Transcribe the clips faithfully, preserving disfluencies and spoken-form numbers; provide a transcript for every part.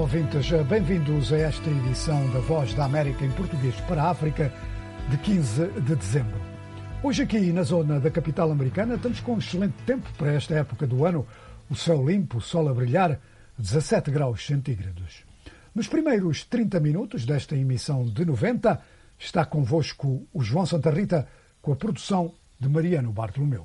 ouvintes, bem-vindos a esta edição da Voz da América em português para a África, de quinze de dezembro. Hoje aqui na zona da capital americana estamos com um excelente tempo para esta época do ano, o céu limpo, o sol a brilhar, dezassete graus centígrados. Nos primeiros trinta minutos desta emissão de noventa, está convosco o João Santa Rita com a produção de Mariano Bartolomeu.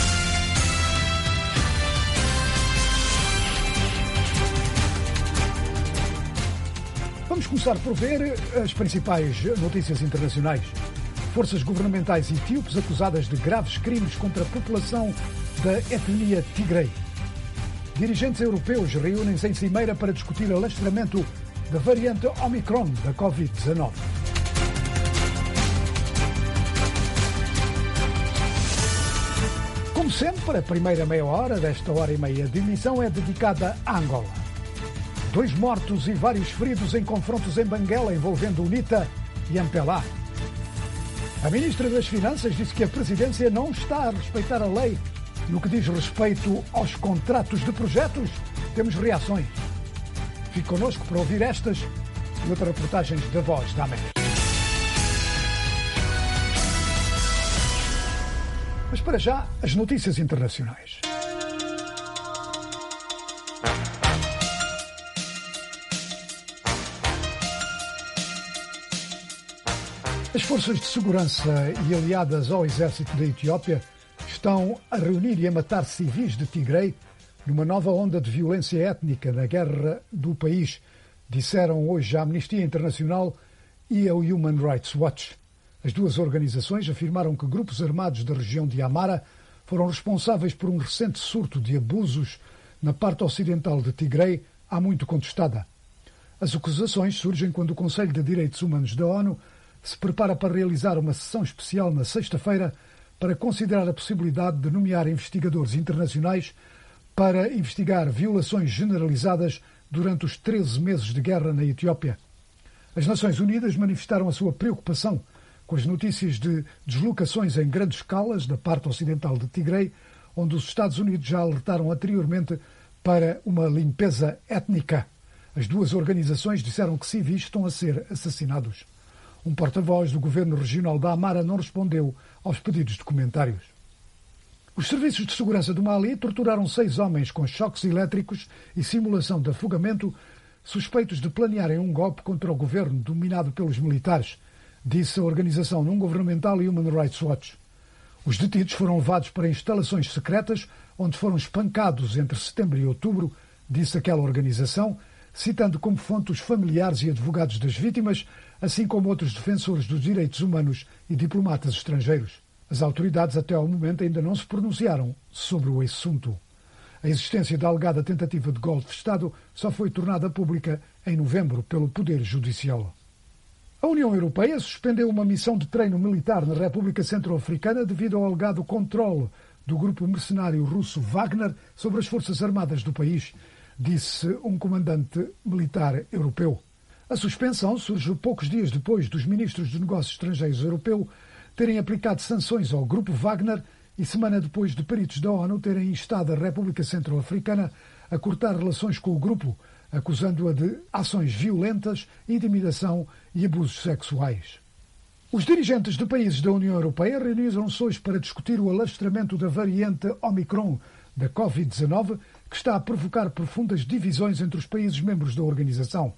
Vamos começar por ver as principais notícias internacionais. Forças governamentais etíopes acusadas de graves crimes contra a população da etnia Tigrei. Dirigentes europeus reúnem-se em Cimeira para discutir alastramento da variante Omicron da covid dezenove. Como sempre, a primeira meia hora desta hora e meia de emissão é dedicada a Angola. Dois mortos e vários feridos em confrontos em Banguela envolvendo UNITA e MPLA. A ministra das Finanças disse que a presidência não está a respeitar a lei. No que diz respeito aos contratos de projetos, temos reações. Fique connosco para ouvir estas e outras reportagens da Voz da América. Mas para já, as notícias internacionais. As forças de segurança e aliadas ao exército da Etiópia estão a reunir e a matar civis de Tigrei numa nova onda de violência étnica na guerra do país, disseram hoje a Amnistia Internacional e a Human Rights Watch. As duas organizações afirmaram que grupos armados da região de Amara foram responsáveis por um recente surto de abusos na parte ocidental de Tigrei, há muito contestada. As acusações surgem quando o Conselho de Direitos Humanos da ONU se prepara para realizar uma sessão especial na sexta-feira para considerar a possibilidade de nomear investigadores internacionais para investigar violações generalizadas durante os treze meses de guerra na Etiópia. As Nações Unidas manifestaram a sua preocupação com as notícias de deslocações em grandes escalas da parte ocidental de Tigrei, onde os Estados Unidos já alertaram anteriormente para uma limpeza étnica. As duas organizações disseram que civis estão a ser assassinados. Um porta-voz do governo regional da Amara não respondeu aos pedidos de comentários. Os serviços de segurança do Mali torturaram seis homens com choques elétricos e simulação de afogamento, suspeitos de planearem um golpe contra o governo dominado pelos militares, disse a organização não governamental Human Rights Watch. Os detidos foram levados para instalações secretas, onde foram espancados entre setembro e outubro, disse aquela organização, citando como fonte os familiares e advogados das vítimas, assim como outros defensores dos direitos humanos e diplomatas estrangeiros. As autoridades até ao momento ainda não se pronunciaram sobre o assunto. A existência da alegada tentativa de golpe de Estado só foi tornada pública em novembro pelo Poder Judicial. A União Europeia suspendeu uma missão de treino militar na República Centro-Africana devido ao alegado controle do grupo mercenário russo Wagner sobre as forças armadas do país, disse um comandante militar europeu. A suspensão surge poucos dias depois dos ministros de Negócios Estrangeiros europeus terem aplicado sanções ao grupo Wagner e semana depois de peritos da ONU terem instado a República Centro-Africana a cortar relações com o grupo, acusando-a de ações violentas, intimidação e abusos sexuais. Os dirigentes de países da União Europeia reuniram-se hoje para discutir o alastramento da variante Omicron da covid dezenove, que está a provocar profundas divisões entre os países membros da organização.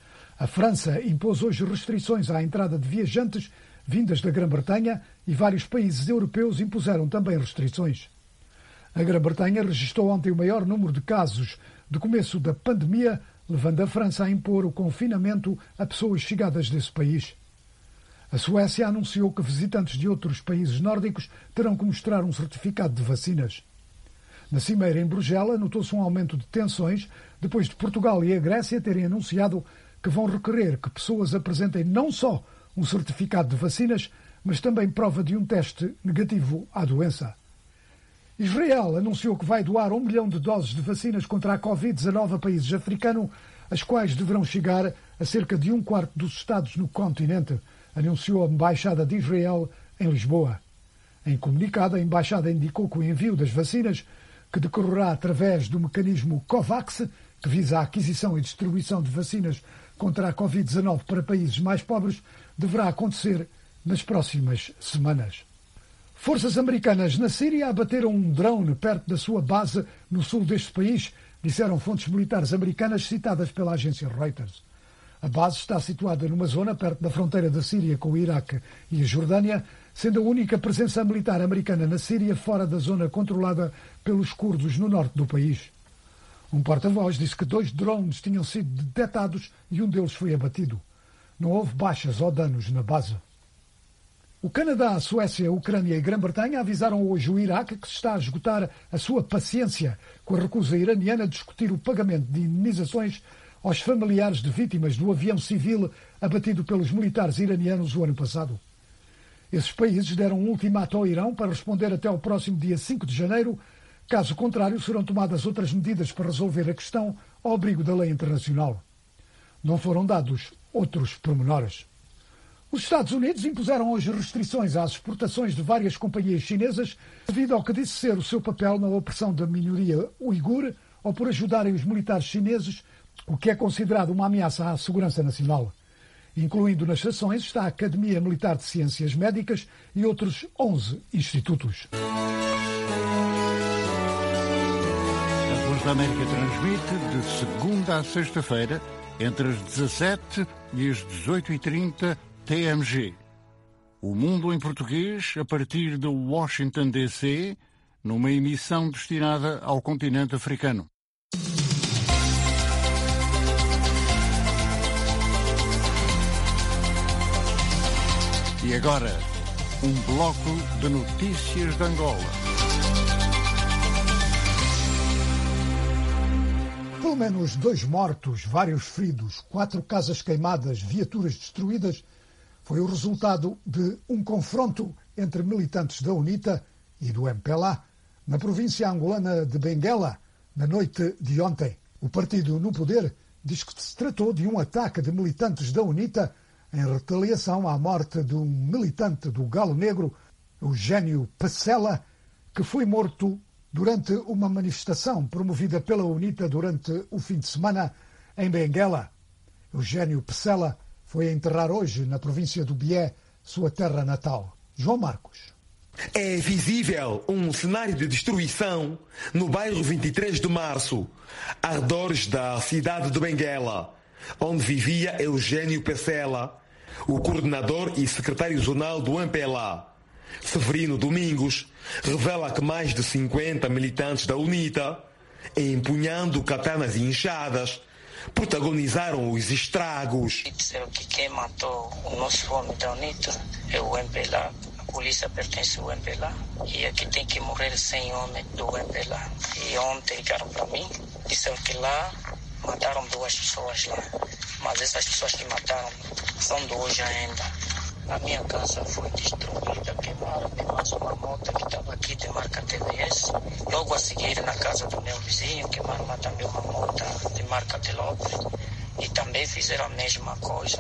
A França impôs hoje restrições à entrada de viajantes vindas da Grã-Bretanha e vários países europeus impuseram também restrições. A Grã-Bretanha registrou ontem o maior número de casos de começo da pandemia, levando a França a impor o confinamento a pessoas chegadas desse país. A Suécia anunciou que visitantes de outros países nórdicos terão que mostrar um certificado de vacinas. Na Cimeira em Bruxelas notou-se um aumento de tensões depois de Portugal e a Grécia terem anunciado que vão requerer que pessoas apresentem não só um certificado de vacinas, mas também prova de um teste negativo à doença. Israel anunciou que vai doar um milhão de doses de vacinas contra a covid dezenove a países africanos, as quais deverão chegar a cerca de um quarto dos Estados no continente, anunciou a Embaixada de Israel em Lisboa. Em comunicado, a Embaixada indicou que o envio das vacinas, que decorrerá através do mecanismo COVAX, que visa a aquisição e distribuição de vacinas contra a covid dezanove para países mais pobres, deverá acontecer nas próximas semanas. Forças americanas na Síria abateram um drone perto da sua base no sul deste país, disseram fontes militares americanas citadas pela agência Reuters. A base está situada numa zona perto da fronteira da Síria com o Iraque e a Jordânia, sendo a única presença militar americana na Síria fora da zona controlada pelos curdos no norte do país. Um porta-voz disse que dois drones tinham sido detectados e um deles foi abatido. Não houve baixas ou danos na base. O Canadá, a Suécia, a Ucrânia e a Grã-Bretanha avisaram hoje o Iraque que se está a esgotar a sua paciência com a recusa iraniana de discutir o pagamento de indenizações aos familiares de vítimas do avião civil abatido pelos militares iranianos o ano passado. Esses países deram um ultimato ao Irão para responder até ao próximo dia cinco de janeiro. Caso contrário, serão tomadas outras medidas para resolver a questão ao abrigo da lei internacional. Não foram dados outros pormenores. Os Estados Unidos impuseram hoje restrições às exportações de várias companhias chinesas devido ao que disse ser o seu papel na opressão da minoria uigur ou por ajudarem os militares chineses, o que é considerado uma ameaça à segurança nacional. Incluindo nas sanções está a Academia Militar de Ciências Médicas e outros onze institutos. A Voz da América transmite de segunda a sexta-feira, entre as dezassete e as dezoito e trinta T M G. O Mundo em Português, a partir de Washington, D C, numa emissão destinada ao continente africano. E agora, um bloco de notícias de Angola. Pelo menos dois mortos, vários feridos, quatro casas queimadas, viaturas destruídas, foi o resultado de um confronto entre militantes da UNITA e do M P L A na província angolana de Benguela, na noite de ontem. O partido no poder diz que se tratou de um ataque de militantes da UNITA em retaliação à morte de um militante do Galo Negro, Eugênio Pacella, que foi morto durante uma manifestação promovida pela UNITA durante o fim de semana em Benguela. Eugênio Pacella foi a enterrar hoje na província do Bié, sua terra natal. João Marcos. É visível um cenário de destruição no bairro vinte e três de março, arredores da cidade de Benguela, onde vivia Eugênio Pacella, o coordenador e secretário zonal do M P L A. Severino Domingos revela que mais de cinquenta militantes da UNITA, empunhando katanas e inchadas, protagonizaram os estragos. Disseram que quem matou o nosso homem da UNITA é o M P L A. A polícia pertence ao M P L A e aqui tem que morrer cem homens do M P L A. E ontem ligaram para mim, disseram que lá mataram duas pessoas lá, mas essas pessoas que mataram são de hoje ainda. A minha casa foi destruída, queimaram mais uma moto que estava aqui de marca T V S. Logo a seguir, na casa do meu vizinho, queimaram lá também uma moto de marca Telop. E também fizeram a mesma coisa.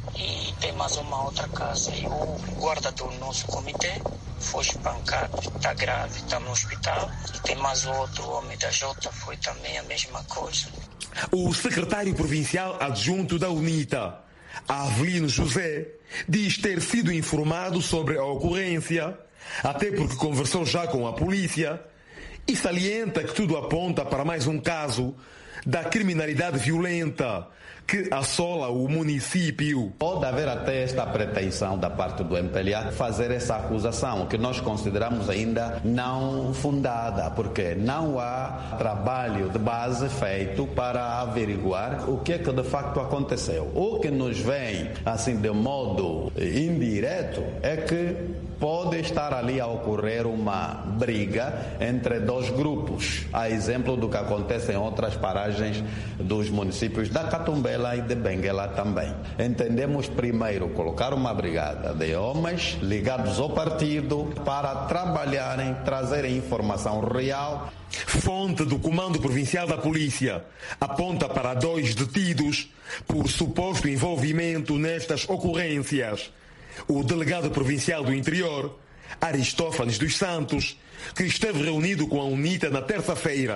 E tem mais uma outra casa. E o guarda do nosso comitê foi espancado, está grave, está no hospital. E tem mais outro homem da Jota, foi também a mesma coisa. O secretário provincial adjunto da UNITA, Avelino José, diz ter sido informado sobre a ocorrência, até porque conversou já com a polícia, e salienta que tudo aponta para mais um caso da criminalidade violenta que assola o município. Pode haver até esta pretensão da parte do M P L A fazer essa acusação, que nós consideramos ainda não fundada, porque não há trabalho de base feito para averiguar o que é que de facto aconteceu. O que nos vem, assim, de modo indireto, é que pode estar ali a ocorrer uma briga entre dois grupos, a exemplo do que acontece em outras paragens dos municípios da Catumbela e de Benguela também. Entendemos primeiro colocar uma brigada de homens ligados ao partido para trabalharem, trazerem informação real. Fonte do Comando Provincial da Polícia aponta para dois detidos por suposto envolvimento nestas ocorrências. O delegado provincial do Interior, Aristófanes dos Santos, que esteve reunido com a UNITA na terça-feira,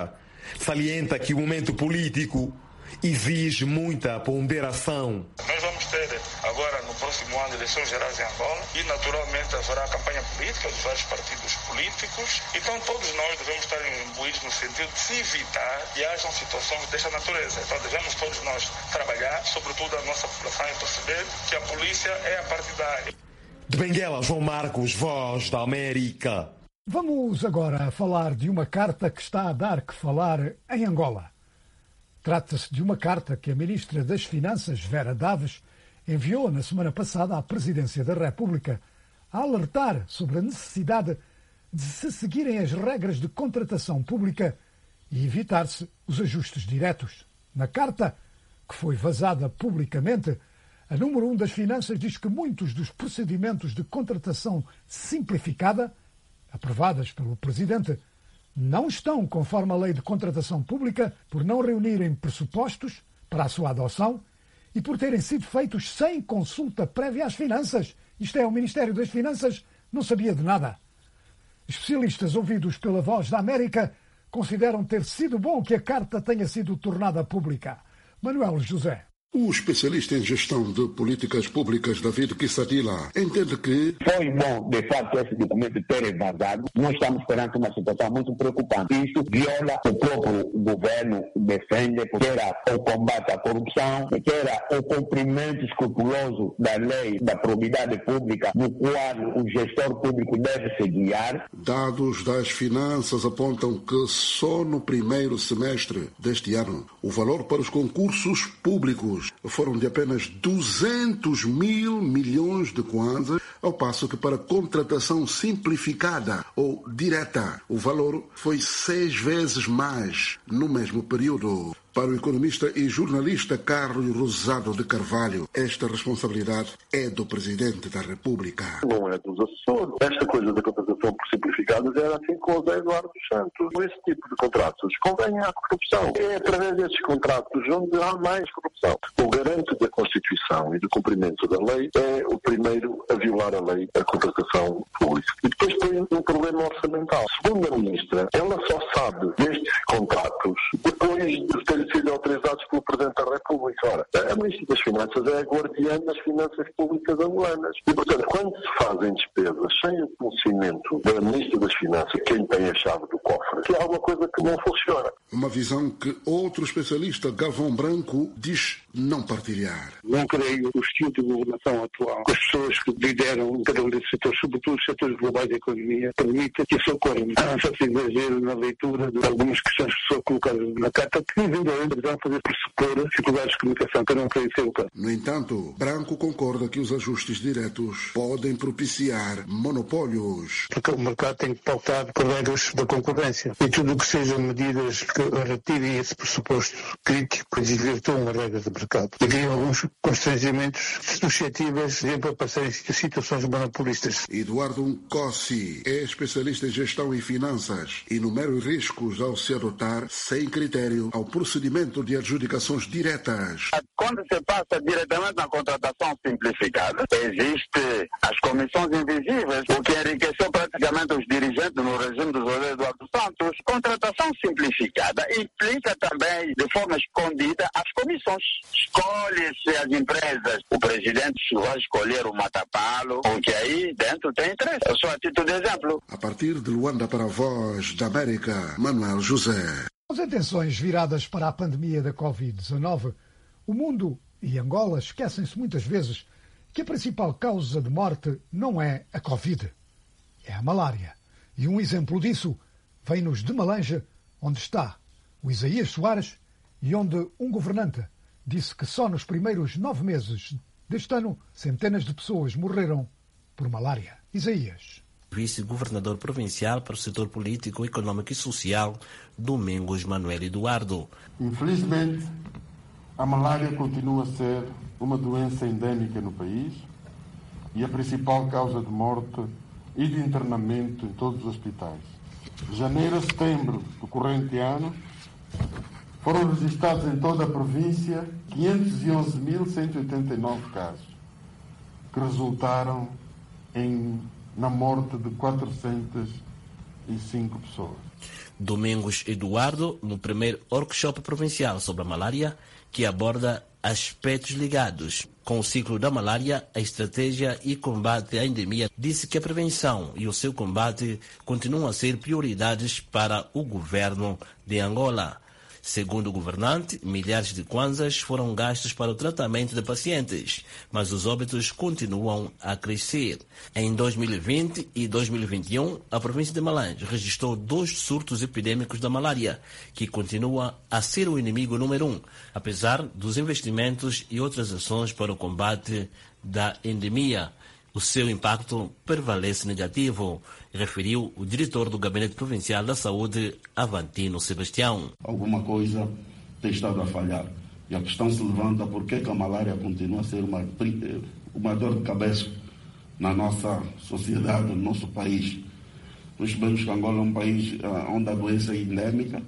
Salienta que o momento político exige muita ponderação. Nós vamos ter agora, no próximo ano, eleições gerais em Angola e, naturalmente, haverá a campanha política dos vários partidos políticos. Então, todos nós devemos estar imbuídos no sentido de se evitar que hajam situações desta natureza. Então, devemos todos nós trabalhar, sobretudo a nossa população, e perceber que a polícia é a partidária. De Benguela, João Marcos, Voz da América. Vamos agora falar de uma carta que está a dar que falar em Angola. Trata-se de uma carta que a Ministra das Finanças, Vera Daves, enviou na semana passada à Presidência da República a alertar sobre a necessidade de se seguirem as regras de contratação pública e evitar-se os ajustes diretos. Na carta, que foi vazada publicamente, a número um das Finanças diz que muitos dos procedimentos de contratação simplificada, aprovadas pelo Presidente, não estão conforme a Lei de Contratação Pública por não reunirem pressupostos para a sua adoção e por terem sido feitos sem consulta prévia às finanças. Isto é, o Ministério das Finanças não sabia de nada. Especialistas ouvidos pela Voz da América consideram ter sido bom que a carta tenha sido tornada pública. Manuel José. O especialista em gestão de políticas públicas, David Kissadila, entende que foi bom, de facto, esse documento ter vazado. Nós estamos perante uma situação muito preocupante. Isso viola o próprio governo, defende, porque era o combate à corrupção, que era o cumprimento escrupuloso da lei da probidade pública, no qual o gestor público deve se guiar. Dados das finanças apontam que só no primeiro semestre deste ano o valor para os concursos públicos foram de apenas duzentos mil milhões de kwanzas, ao passo que para contratação simplificada ou direta o valor foi seis vezes mais no mesmo período. Para o economista e jornalista Carlos Rosado de Carvalho, esta responsabilidade é do Presidente da República. Não é dos assessores. Esta coisa da contratação por simplificadas era assim com o José Eduardo Santos. Esse tipo de contratos convém à corrupção. É através desses contratos onde há mais corrupção. O garante da Constituição e do cumprimento da lei é o primeiro a violar a lei da contratação pública. E depois tem um problema orçamental. Segundo a Ministra, ela só sabe destes contratos depois de terem sido autorizados pelo Presidente da República. Ora, a Ministra das Finanças é a guardiã das finanças públicas angolanas. E, portanto, quando se fazem despesas sem o conhecimento da Ministra das Finanças, quem tem a chave do cofre, que há alguma coisa que não funciona. Uma visão que outro especialista, Galvão Branco, diz não partilhar. Não creio o estilo de governação atual, com as pessoas que lideram cada um desses setores, sobretudo os setores globais da economia, permite que isso ocorra. Há certo exagero na leitura de algumas questões que são colocadas na carta, que eventualmente vão fazer pressupor dificuldades de comunicação, que eu não creio ser o caso. No entanto, Branco concorda que os ajustes diretos podem propiciar monopólios. Porque o mercado tem que pautar por regras da concorrência. E tudo o que sejam medidas que retirem esse pressuposto crítico desvirtuam uma regra de mercado. E criam alguns constrangimentos suscetíveis de aparecerem situações monopolistas. Eduardo Nkossi é especialista em gestão e finanças e enumera os riscos ao se adotar, sem critério, ao procedimento de adjudicações diretas. Quando se passa diretamente na contratação simplificada, existe as comissões invisíveis, o que enriqueceu praticamente os dirigentes no regime do José Eduardo Santos. Contratação simplificada implica também, de forma escondida, as comissões. Escolhe-se as empresas. O presidente vai escolher o Matapalo, porque aí dentro tem interesse. Eu sou a título de exemplo. A partir de Luanda para a Voz da América, Manuel José. As atenções viradas para a pandemia da covid dezenove, o mundo e Angola esquecem-se muitas vezes que a principal causa de morte não é a Covid, é a malária. E um exemplo disso vem-nos de Malanja, onde está o Isaías Soares e onde um governante disse que só nos primeiros nove meses deste ano centenas de pessoas morreram por malária. Isaías. Vice-governador provincial para o setor político, econômico e social, Domingos Manuel Eduardo. Infelizmente, a malária continua a ser uma doença endémica no país e a principal causa de morte e de internamento em todos os hospitais. De janeiro a setembro do corrente ano, foram registrados em toda a província quinhentos e onze mil cento e oitenta e nove casos, que resultaram em, na morte de quatrocentas e cinco pessoas. Domingos Eduardo, no primeiro workshop provincial sobre a malária, que aborda aspectos ligados com o ciclo da malária, a estratégia e combate à endemia, disse que a prevenção e o seu combate continuam a ser prioridades para o governo de Angola. Segundo o governante, milhares de kwanzas foram gastos para o tratamento de pacientes, mas os óbitos continuam a crescer. Em dois mil e vinte e dois mil e vinte e um, a província de Malanje registrou dois surtos epidêmicos da malária, que continua a ser o inimigo número um, apesar dos investimentos e outras ações para o combate da endemia. O seu impacto prevalece negativo, referiu o diretor do Gabinete Provincial da Saúde, Avantino Sebastião. Alguma coisa tem estado a falhar. E a questão se levanta por que a malária continua a ser uma, uma dor de cabeça na nossa sociedade, no nosso país. Nós sabemos que Angola é um país onde a doença é endémica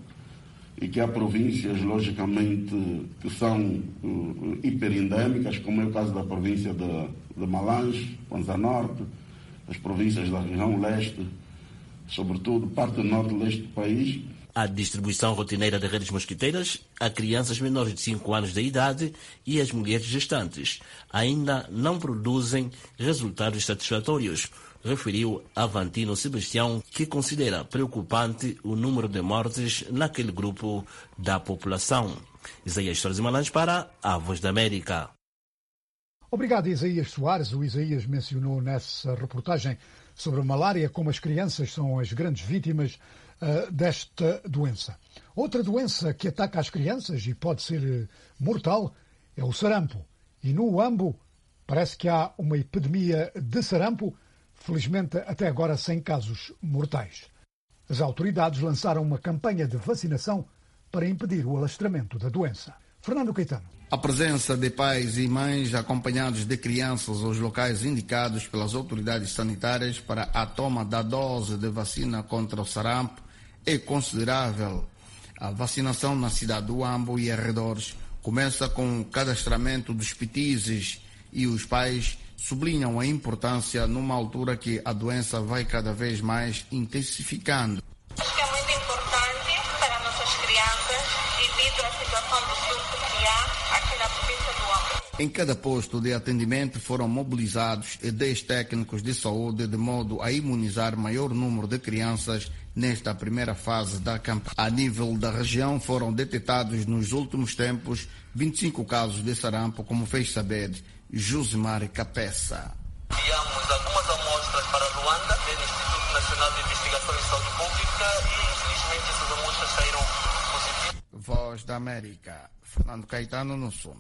e que há províncias, logicamente, que são uh, hiperendémicas, como é o caso da província de, de Malanje, Kwanza Norte, as províncias da região leste, sobretudo parte do norte e leste do país. A distribuição rotineira de redes mosquiteiras a crianças menores de cinco anos de idade e as mulheres gestantes ainda não produzem resultados satisfatórios, referiu Avantino Sebastião, que considera preocupante o número de mortes naquele grupo da população. Isaías Soares de Malanje para a Voz da América. Obrigado, Isaías Soares. O Isaías mencionou nessa reportagem sobre a malária como as crianças são as grandes vítimas uh, desta doença. Outra doença que ataca as crianças e pode ser mortal é o sarampo. E no Uambo parece que há uma epidemia de sarampo, felizmente até agora sem casos mortais. As autoridades lançaram uma campanha de vacinação para impedir o alastramento da doença. Fernando Caetano. A presença de pais e mães acompanhados de crianças aos locais indicados pelas autoridades sanitárias para a toma da dose de vacina contra o sarampo é considerável. A vacinação na cidade do Uambo e arredores começa com o cadastramento dos petizes e os pais sublinham a importância numa altura que a doença vai cada vez mais intensificando. Acho que é muito importante para nossas crianças devido à situação do surto que há aqui na província do Uambo. Em cada posto de atendimento foram mobilizados dez técnicos de saúde de modo a imunizar maior número de crianças nesta primeira fase da campanha. A nível da região foram detectados nos últimos tempos vinte e cinco casos de sarampo, como fez saber Josimar Capeça. Enviamos algumas amostras para Ruanda, do Instituto Nacional de Investigação em Saúde Pública, e infelizmente essas amostras saíram positivas. Voz da América, Fernando Caetano no som.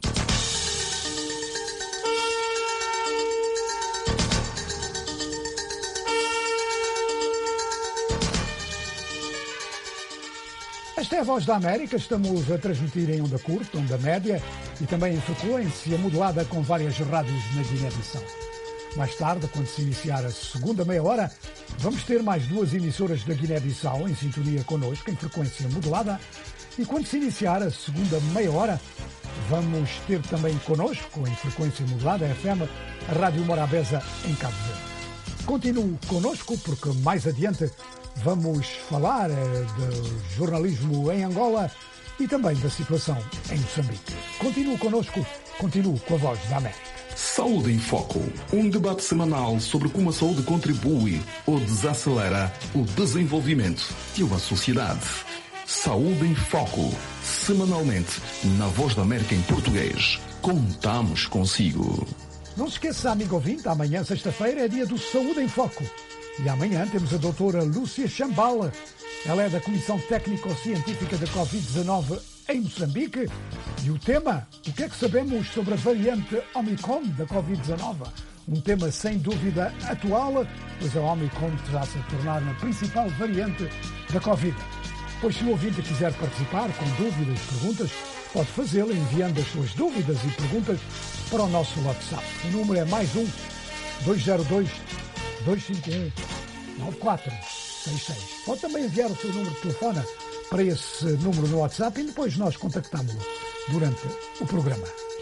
Esta é a Voz da América, estamos a transmitir em onda curta, onda média e também em frequência modulada com várias rádios na Guiné-Bissau. Mais tarde, quando se iniciar a segunda meia hora, vamos ter mais duas emissoras da Guiné-Bissau em sintonia connosco, em frequência modulada, e quando se iniciar a segunda meia hora, vamos ter também connosco, em frequência modulada, F M, a Rádio Morabeza em Cabo Verde. Continue connosco porque mais adiante vamos falar de jornalismo em Angola e também da situação em Moçambique. Continue connosco, continue com a Voz da América. Saúde em Foco, um debate semanal sobre como a saúde contribui ou desacelera o desenvolvimento de uma sociedade. Saúde em Foco, semanalmente na Voz da América em português. Contamos consigo. Não se esqueça, amigo ouvinte, amanhã, sexta-feira, é dia do Saúde em Foco. E amanhã temos a doutora Lúcia Chambala. Ela é da Comissão Técnico-Científica da covid dezenove em Moçambique. E o tema, o que é que sabemos sobre a variante Omicron da covid dezenove? Um tema sem dúvida atual, pois a Omicron está -se a tornar a principal variante da Covid. Pois se o ouvinte quiser participar com dúvidas e perguntas, pode fazê-lo enviando as suas dúvidas e perguntas para o nosso WhatsApp. O número é mais um, dois zero dois, dois cinco um, nove quatro seis seis. Pode também enviar o seu número de telefone para esse número no WhatsApp e depois nós contactamos-lo durante o programa.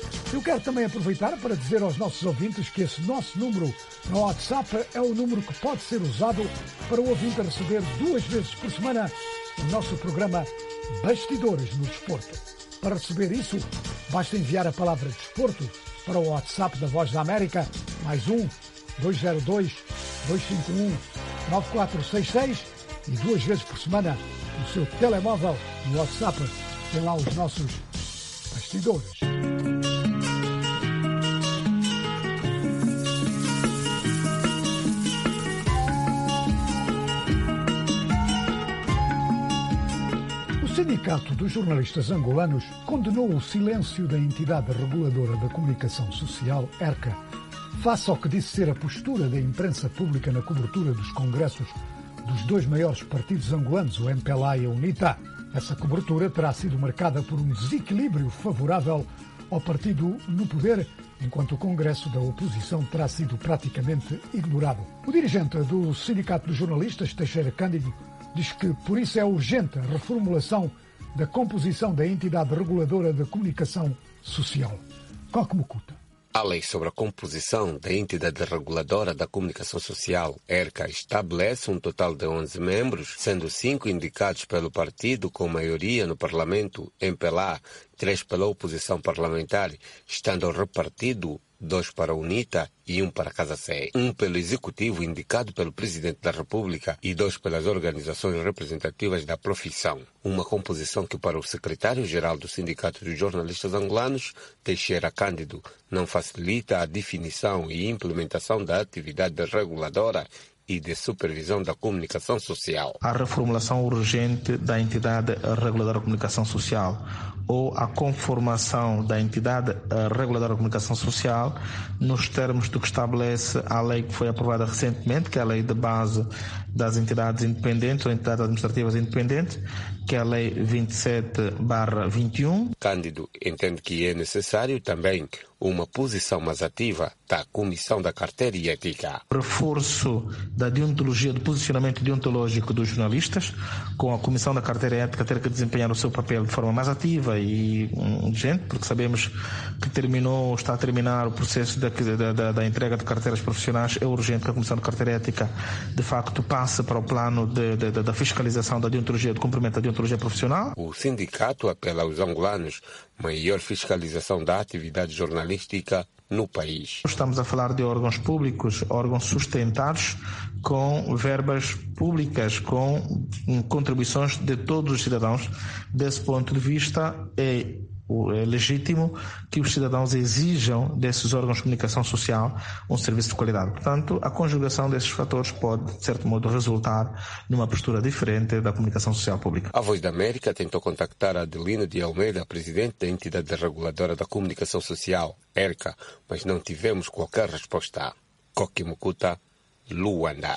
Eu quero também aproveitar para dizer aos nossos ouvintes que esse nosso número no WhatsApp é o número que pode ser usado para o ouvinte receber duas vezes por semana o nosso programa Bastidores no Desporto. Para receber isso, basta enviar a palavra desporto para o WhatsApp da Voz da América, mais um, dois zero dois, dois cinco um, nove quatro seis seis, e duas vezes por semana no seu telemóvel, no WhatsApp, tem lá os nossos bastidores. O Sindicato dos Jornalistas Angolanos condenou o silêncio da entidade reguladora da comunicação social, ERCA, face ao que disse ser a postura da imprensa pública na cobertura dos congressos dos dois maiores partidos angolanos, o M P L A e a UNITA. Essa cobertura terá sido marcada por um desequilíbrio favorável ao partido no poder, enquanto o Congresso da oposição terá sido praticamente ignorado. O dirigente do Sindicato dos Jornalistas, Teixeira Cândido, diz que por isso é urgente a reformulação da composição da entidade reguladora da comunicação social. Coque Mucuta. A lei sobre a composição da entidade reguladora da comunicação social, ERCA, estabelece um total de onze membros, sendo cinco indicados pelo partido com maioria no Parlamento, M P L A, três pela oposição parlamentar, estando repartido dois para a UNITA e um para a Casa C E, um pelo Executivo indicado pelo Presidente da República e dois pelas organizações representativas da profissão. Uma composição que para o secretário-geral do Sindicato dos Jornalistas Angolanos, Teixeira Cândido, não facilita a definição e implementação da atividade reguladora e de supervisão da comunicação social. A reformulação urgente da entidade reguladora da comunicação social ou a conformação da entidade reguladora da comunicação social nos termos do que estabelece a lei que foi aprovada recentemente, que é a lei de base das entidades independentes ou entidades administrativas independentes, que é a lei vinte e sete barra vinte e um. Cândido entende que é necessário também uma posição mais ativa da Comissão da Carteira e Ética. Reforço da deontologia, do posicionamento deontológico dos jornalistas, com a Comissão da Carteira e Ética ter que desempenhar o seu papel de forma mais ativa e urgente, porque sabemos que terminou, está a terminar o processo da, da, da entrega de carteiras profissionais. É urgente que a Comissão da Carteira e Ética, de facto, passe para o plano de, de, de, da fiscalização da deontologia, do cumprimento da deontologia profissional. O sindicato apela aos angolanos maior fiscalização da atividade jornalística no país. Estamos a falar de órgãos públicos, órgãos sustentados com verbas públicas, com contribuições de todos os cidadãos. Desse ponto de vista, é é legítimo que os cidadãos exijam desses órgãos de comunicação social um serviço de qualidade. Portanto, a conjugação desses fatores pode, de certo modo, resultar numa postura diferente da comunicação social pública. A Voz da América tentou contactar a Adelina de Almeida, presidente da entidade reguladora da comunicação social, ERCA, mas não tivemos qualquer resposta. Coque Mucuta, Luanda.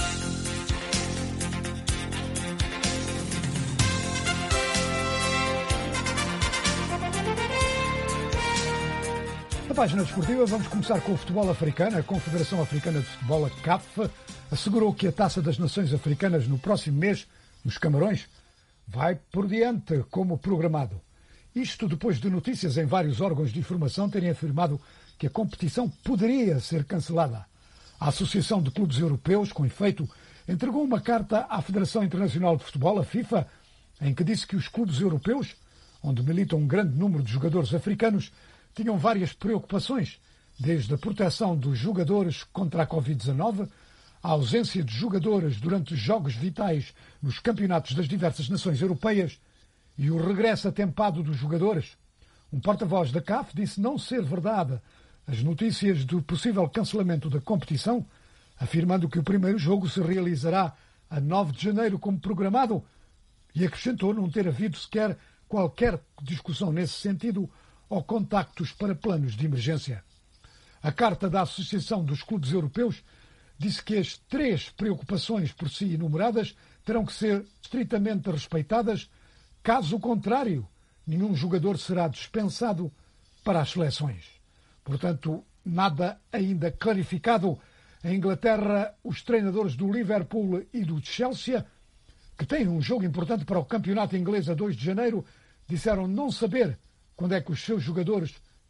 Na página desportiva vamos começar com o futebol africano. A Confederação Africana de Futebol, a C A F, assegurou que a Taça das Nações Africanas no próximo mês, nos Camarões, vai por diante como programado. Isto depois de notícias em vários órgãos de informação terem afirmado que a competição poderia ser cancelada. A Associação de Clubes Europeus, com efeito, entregou uma carta à Federação Internacional de Futebol, a FIFA, em que disse que os clubes europeus, onde militam um grande número de jogadores africanos, tinham várias preocupações, desde a proteção dos jogadores contra a covid dezanove, a ausência de jogadores durante os jogos vitais nos campeonatos das diversas nações europeias e o regresso atempado dos jogadores. Um porta-voz da C A F disse não ser verdade as notícias do possível cancelamento da competição, afirmando que o primeiro jogo se realizará a nove de janeiro como programado, e acrescentou não ter havido sequer qualquer discussão nesse sentido ou contactos para planos de emergência. A carta da Associação dos Clubes Europeus disse que as três preocupações por si enumeradas terão que ser estritamente respeitadas. Caso contrário, nenhum jogador será dispensado para as seleções. Portanto, nada ainda clarificado. Em Inglaterra, os treinadores do Liverpool e do Chelsea, que têm um jogo importante para o campeonato inglês a dois de janeiro, disseram não saber quando é que os seus jogadores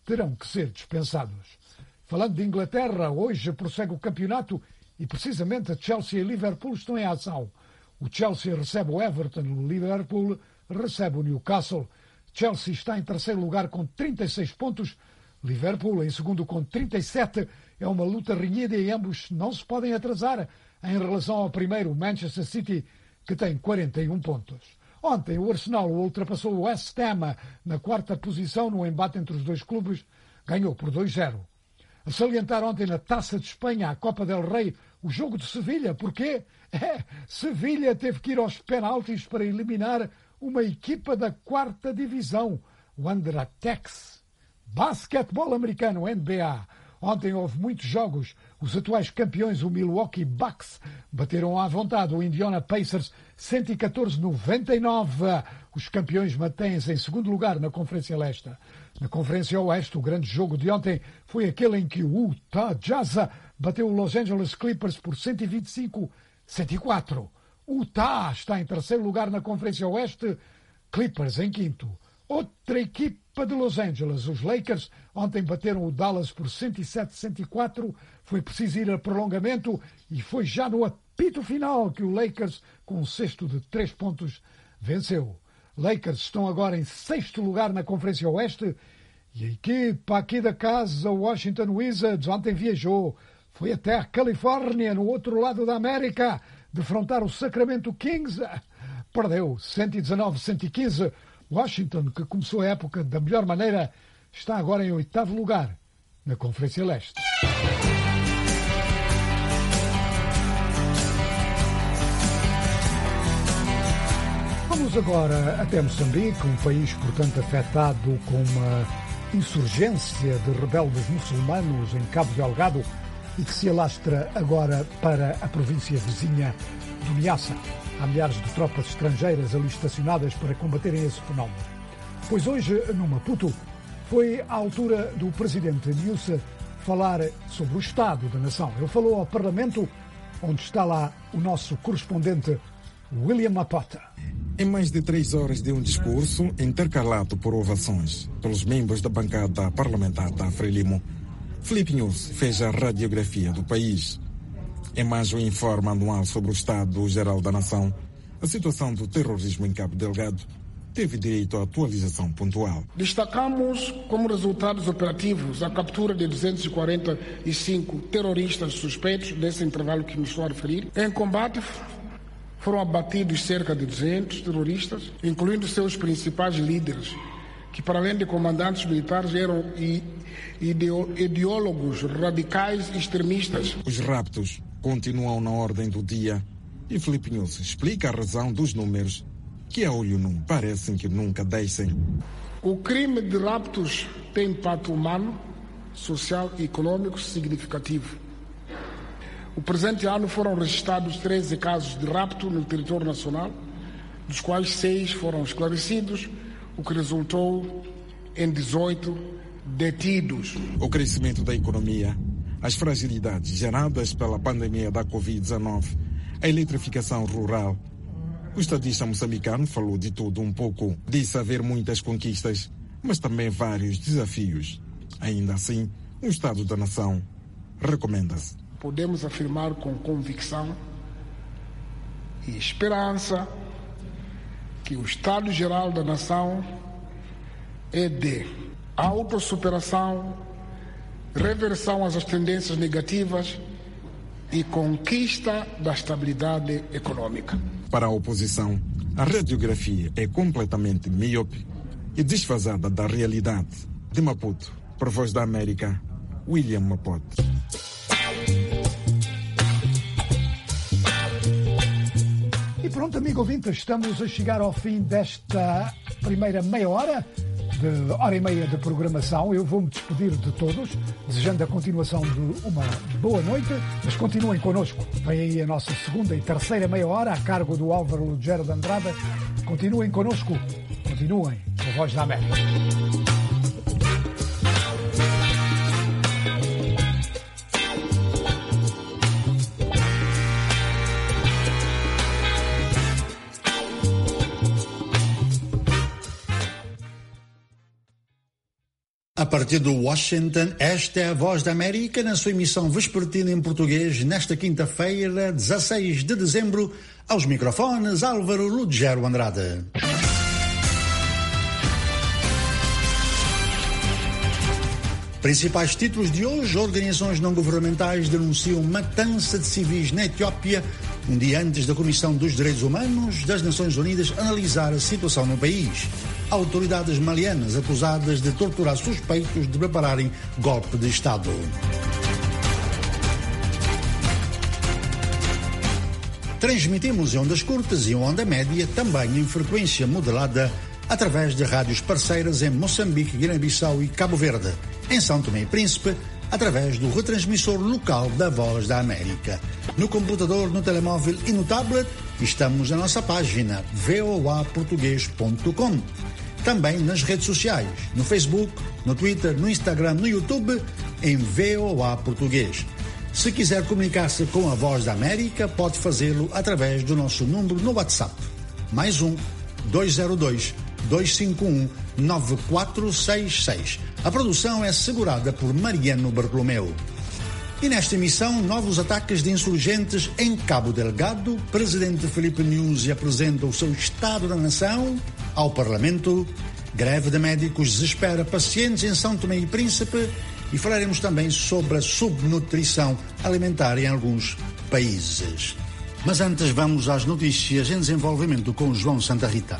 terão que ser dispensados. Falando de Inglaterra, hoje prossegue o campeonato e precisamente Chelsea e Liverpool estão em ação. O Chelsea recebe o Everton, o Liverpool recebe o Newcastle. Chelsea está em terceiro lugar com trinta e seis pontos, Liverpool em segundo com trinta e sete. É uma luta renhida e ambos não se podem atrasar em relação ao primeiro, Manchester City, que tem quarenta e um pontos. Ontem o Arsenal ultrapassou o West Ham na quarta posição no embate entre os dois clubes, ganhou por dois a zero. A salientar ontem na Taça de Espanha, a Copa del Rei, o jogo de Sevilha. Porquê? É, Sevilha teve que ir aos penaltis para eliminar uma equipa da quarta divisão, o Andratx. Basquetebol americano, N B A. Ontem houve muitos jogos. Os atuais campeões, o Milwaukee Bucks, bateram à vontade o Indiana Pacers cento e catorze a noventa e nove. Os campeões mantêm-se em segundo lugar na Conferência Leste. Na Conferência Oeste, o grande jogo de ontem foi aquele em que o Utah Jazz bateu o Los Angeles Clippers por cento e vinte e cinco a cento e quatro. O Utah está em terceiro lugar na Conferência Oeste, Clippers em quinto. Outra equipa de Los Angeles, os Lakers, ontem bateram o Dallas por cento e sete a cento e quatro. Foi preciso ir a prolongamento e foi já no apito final que o Lakers, com um cesto de três pontos, venceu. Lakers estão agora em sexto lugar na Conferência Oeste e a equipa aqui da casa, o Washington Wizards, ontem viajou. Foi até a Califórnia, no outro lado da América, defrontar o Sacramento Kings. Perdeu cento e dezanove a cento e quinze. Washington, que começou a época da melhor maneira, está agora em oitavo lugar na Conferência Leste. Vamos agora até Moçambique, um país, portanto, afetado com uma insurgência de rebeldes muçulmanos em Cabo Delgado e que se alastra agora para a província vizinha do Niassa. Há milhares de tropas estrangeiras ali estacionadas para combaterem esse fenómeno. Pois hoje, no Maputo, foi a altura do presidente Niusse falar sobre o estado da nação. Ele falou ao Parlamento, onde está lá o nosso correspondente William Mapota. Em mais de três horas de um discurso intercalado por ovações pelos membros da bancada parlamentar da Frelimo, Filipe Niusse fez a radiografia do país. Em mais um informe anual sobre o Estado-Geral da Nação, a situação do terrorismo em Cabo Delgado teve direito à atualização pontual. Destacamos como resultados operativos a captura de duzentos e quarenta e cinco terroristas suspeitos desse intervalo que me estou a referir. Em combate foram abatidos cerca de duzentos terroristas, incluindo seus principais líderes, que para além de comandantes militares eram ideólogos radicais extremistas. Os raptos continuam na ordem do dia e Filipe Niusse explica a razão dos números que a olho nu parecem que nunca descem. O crime de raptos tem impacto humano, social e econômico significativo. O presente ano foram registrados treze casos de rapto no território nacional, dos quais seis foram esclarecidos, o que resultou em dezoito detidos. O crescimento da economia, as fragilidades geradas pela pandemia da covid dezenove, a eletrificação rural. O estadista moçambicano falou de tudo um pouco. Disse haver muitas conquistas, mas também vários desafios. Ainda assim, o Estado da Nação recomenda-se. Podemos afirmar com convicção e esperança que o Estado-Geral da Nação é de autossuperação, reversão às tendências negativas e conquista da estabilidade econômica. Para a oposição, a radiografia é completamente míope e desfasada da realidade. De Maputo, para a Voz da América, William Mapote. E pronto, amigo ouvinte, estamos a chegar ao fim desta primeira meia hora, de hora e meia de programação. Eu vou-me despedir de todos, desejando a continuação de uma boa noite, mas continuem connosco. Vem aí a nossa segunda e terceira meia hora, a cargo do Álvaro Lugero de Andrada. Continuem connosco, continuem com a Voz da América. A partir de Washington, esta é a Voz da América na sua emissão vespertina em português nesta quinta-feira, dezasseis de dezembro, aos microfones Álvaro Lugero Andrade. Principais títulos de hoje: organizações não governamentais denunciam matança de civis na Etiópia, um dia antes da Comissão dos Direitos Humanos das Nações Unidas analisar a situação no país. Autoridades malianas acusadas de torturar suspeitos de prepararem golpe de Estado. Transmitimos em ondas curtas e onda média, também em frequência modulada, através de rádios parceiras em Moçambique, Guiné-Bissau e Cabo Verde. Em São Tomé e Príncipe, através do retransmissor local da Voz da América. No computador, no telemóvel e no tablet, estamos na nossa página v o a português ponto com. Também nas redes sociais, no Facebook, no Twitter, no Instagram, no YouTube, em V O A Português. Se quiser comunicar-se com a Voz da América, pode fazê-lo através do nosso número no WhatsApp. Mais um, dois zero dois, dois cinco um, nove quatro seis seis. A produção é assegurada por Mariano Bartolomeu. E nesta emissão, novos ataques de insurgentes em Cabo Delgado. Presidente Filipe Nyusi apresenta o seu Estado da Nação ao Parlamento. Greve de médicos desespera pacientes em São Tomé e Príncipe. E falaremos também sobre a subnutrição alimentar em alguns países. Mas antes vamos às notícias em desenvolvimento com João Santa Rita.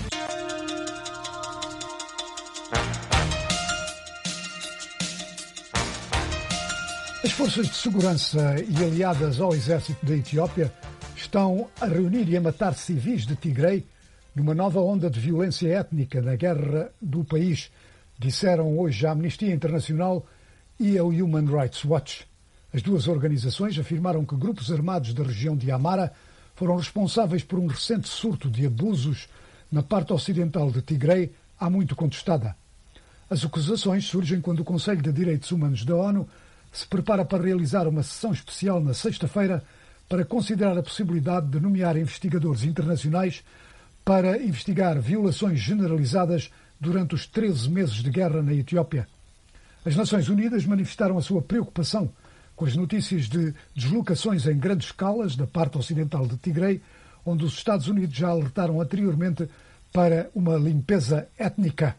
As forças de segurança e aliadas ao exército da Etiópia estão a reunir e a matar civis de Tigray numa nova onda de violência étnica na guerra do país, disseram hoje a Amnistia Internacional e a Human Rights Watch. As duas organizações afirmaram que grupos armados da região de Amara foram responsáveis por um recente surto de abusos na parte ocidental de Tigray, há muito contestada. As acusações surgem quando o Conselho de Direitos Humanos da ONU se prepara para realizar uma sessão especial na sexta-feira para considerar a possibilidade de nomear investigadores internacionais para investigar violações generalizadas durante os treze meses de guerra na Etiópia. As Nações Unidas manifestaram a sua preocupação com as notícias de deslocações em grandes escalas da parte ocidental de Tigray, onde os Estados Unidos já alertaram anteriormente para uma limpeza étnica.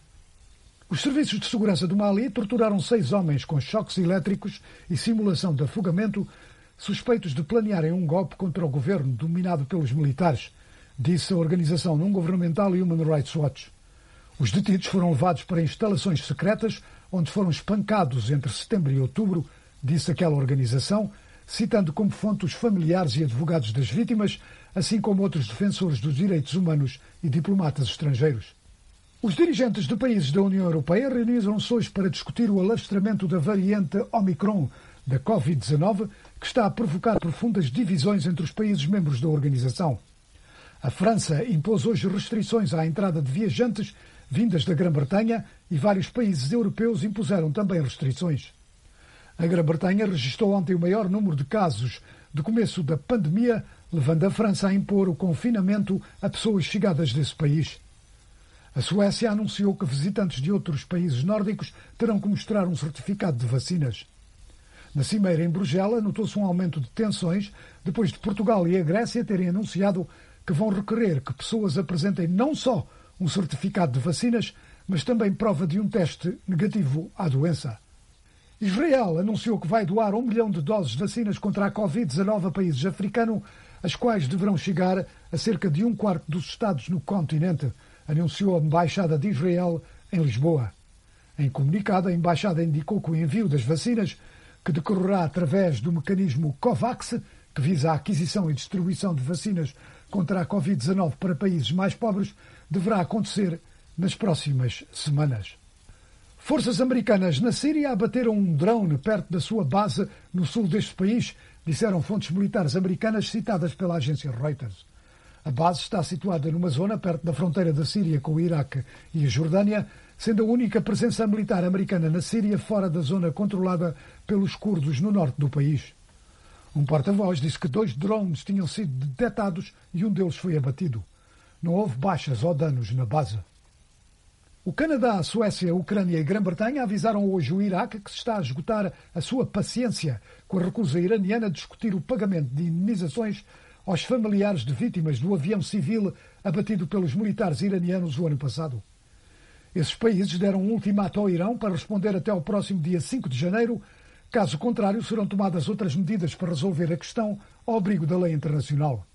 Os serviços de segurança do Mali torturaram seis homens com choques elétricos e simulação de afogamento, suspeitos de planearem um golpe contra o governo dominado pelos militares, disse a organização não-governamental Human Rights Watch. Os detidos foram levados para instalações secretas, onde foram espancados entre setembro e outubro, disse aquela organização, citando como fonte os familiares e advogados das vítimas, assim como outros defensores dos direitos humanos e diplomatas estrangeiros. Os dirigentes de países da União Europeia reuniram-se hoje para discutir o alastramento da variante Omicron da covid dezanove, que está a provocar profundas divisões entre os países membros da organização. A França impôs hoje restrições à entrada de viajantes vindas da Grã-Bretanha e vários países europeus impuseram também restrições. A Grã-Bretanha registrou ontem o maior número de casos de começo da pandemia, levando a França a impor o confinamento a pessoas chegadas desse país. A Suécia anunciou que visitantes de outros países nórdicos terão que mostrar um certificado de vacinas. Na cimeira em Bruxelas, notou-se um aumento de tensões depois de Portugal e a Grécia terem anunciado que vão requerer que pessoas apresentem não só um certificado de vacinas, mas também prova de um teste negativo à doença. Israel anunciou que vai doar um milhão de doses de vacinas contra a covid dezanove a países africanos, as quais deverão chegar a cerca de um quarto dos estados no continente, anunciou a Embaixada de Israel em Lisboa. Em comunicado, a Embaixada indicou que o envio das vacinas, que decorrerá através do mecanismo COVAX, que visa a aquisição e distribuição de vacinas contra a covid dezanove para países mais pobres, deverá acontecer nas próximas semanas. Forças americanas na Síria abateram um drone perto da sua base no sul deste país, disseram fontes militares americanas citadas pela agência Reuters. A base está situada numa zona perto da fronteira da Síria com o Iraque e a Jordânia, sendo a única presença militar americana na Síria fora da zona controlada pelos curdos no norte do país. Um porta-voz disse que dois drones tinham sido detectados e um deles foi abatido. Não houve baixas ou danos na base. O Canadá, a Suécia, a Ucrânia e a Grã-Bretanha avisaram hoje o Iraque que se está a esgotar a sua paciência com a recusa iraniana de discutir o pagamento de indenizações aos familiares de vítimas do avião civil abatido pelos militares iranianos o ano passado. Esses países deram um ultimato ao Irão para responder até ao próximo dia cinco de janeiro. Caso contrário, serão tomadas outras medidas para resolver a questão ao abrigo da lei internacional.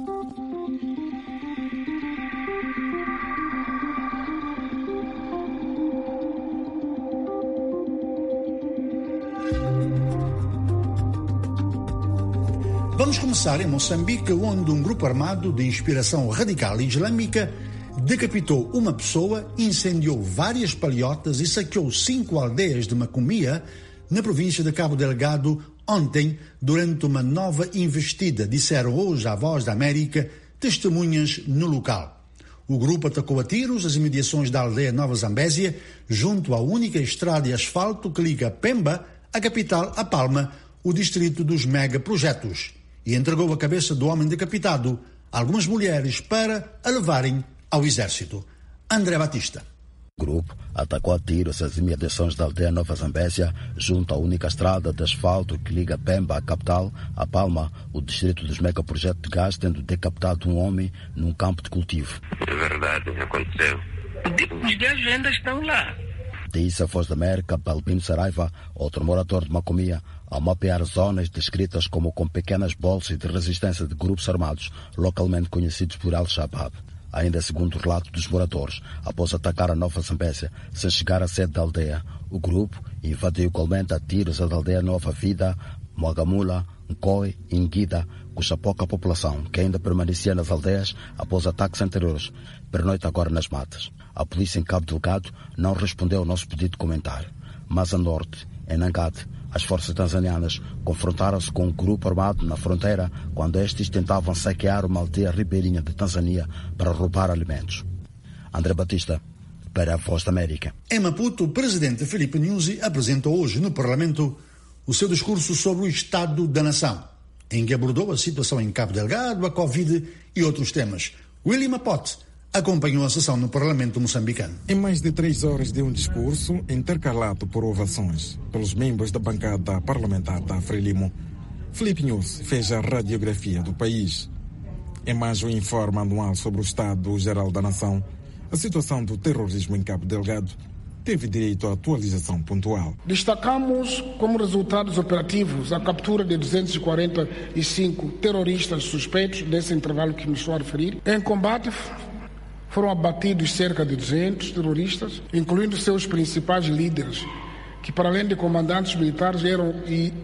Vamos começar em Moçambique, onde um grupo armado de inspiração radical islâmica decapitou uma pessoa, incendiou várias palhotas e saqueou cinco aldeias de Macomia, na província de Cabo Delgado, ontem, durante uma nova investida, disseram hoje à Voz da América testemunhas no local. O grupo atacou a tiros as imediações da aldeia Nova Zambésia, junto à única estrada de asfalto que liga Pemba, a capital, a Palma, o distrito dos megaprojetos, e entregou a cabeça do homem decapitado a algumas mulheres para a levarem ao exército. André Batista. O grupo atacou a tiros as imediações da aldeia Nova Zambésia, junto à única estrada de asfalto que liga Pemba, a capital, a Palma, o distrito dos megaprojetos de gás, tendo decapitado um homem num campo de cultivo. É verdade, aconteceu. Os gajos ainda estão lá. Disse a Voz da América, Balbino Saraiva, outro morador de Macomia, ao mapear zonas descritas como com pequenas bolsas de resistência de grupos armados, localmente conhecidos por Al-Shabaab. Ainda segundo o relato dos moradores, após atacar a Nova Zambésia, sem chegar à sede da aldeia, o grupo invadiu igualmente a tiros a aldeia Nova Vida, Moagamula, Nkoi e Nguida, cuja pouca população, que ainda permanecia nas aldeias após ataques anteriores, pernoita agora nas matas. A polícia em Cabo Delgado não respondeu ao nosso pedido de comentário. Mas a norte, em Nangate, as forças tanzanianas confrontaram-se com um grupo armado na fronteira quando estes tentavam saquear uma aldeia ribeirinha de Tanzânia para roubar alimentos. André Batista, para a Voz da América. Em Maputo, o presidente Filipe Nyusi apresentou hoje no Parlamento o seu discurso sobre o Estado da Nação, em que abordou a situação em Cabo Delgado, a Covid e outros temas. William Mapote acompanhou a sessão no Parlamento moçambicano. Em mais de três horas de um discurso intercalado por ovações pelos membros da bancada parlamentar da Frelimo, Filipe Nyusi fez a radiografia do país. Em mais um informe anual sobre o Estado-Geral da Nação, a situação do terrorismo em Cabo Delgado teve direito à atualização pontual. Destacamos como resultados operativos a captura de duzentos e quarenta e cinco terroristas suspeitos desse intervalo que me estou a referir. Em combate foram abatidos cerca de duzentos terroristas, incluindo seus principais líderes, que para além de comandantes militares eram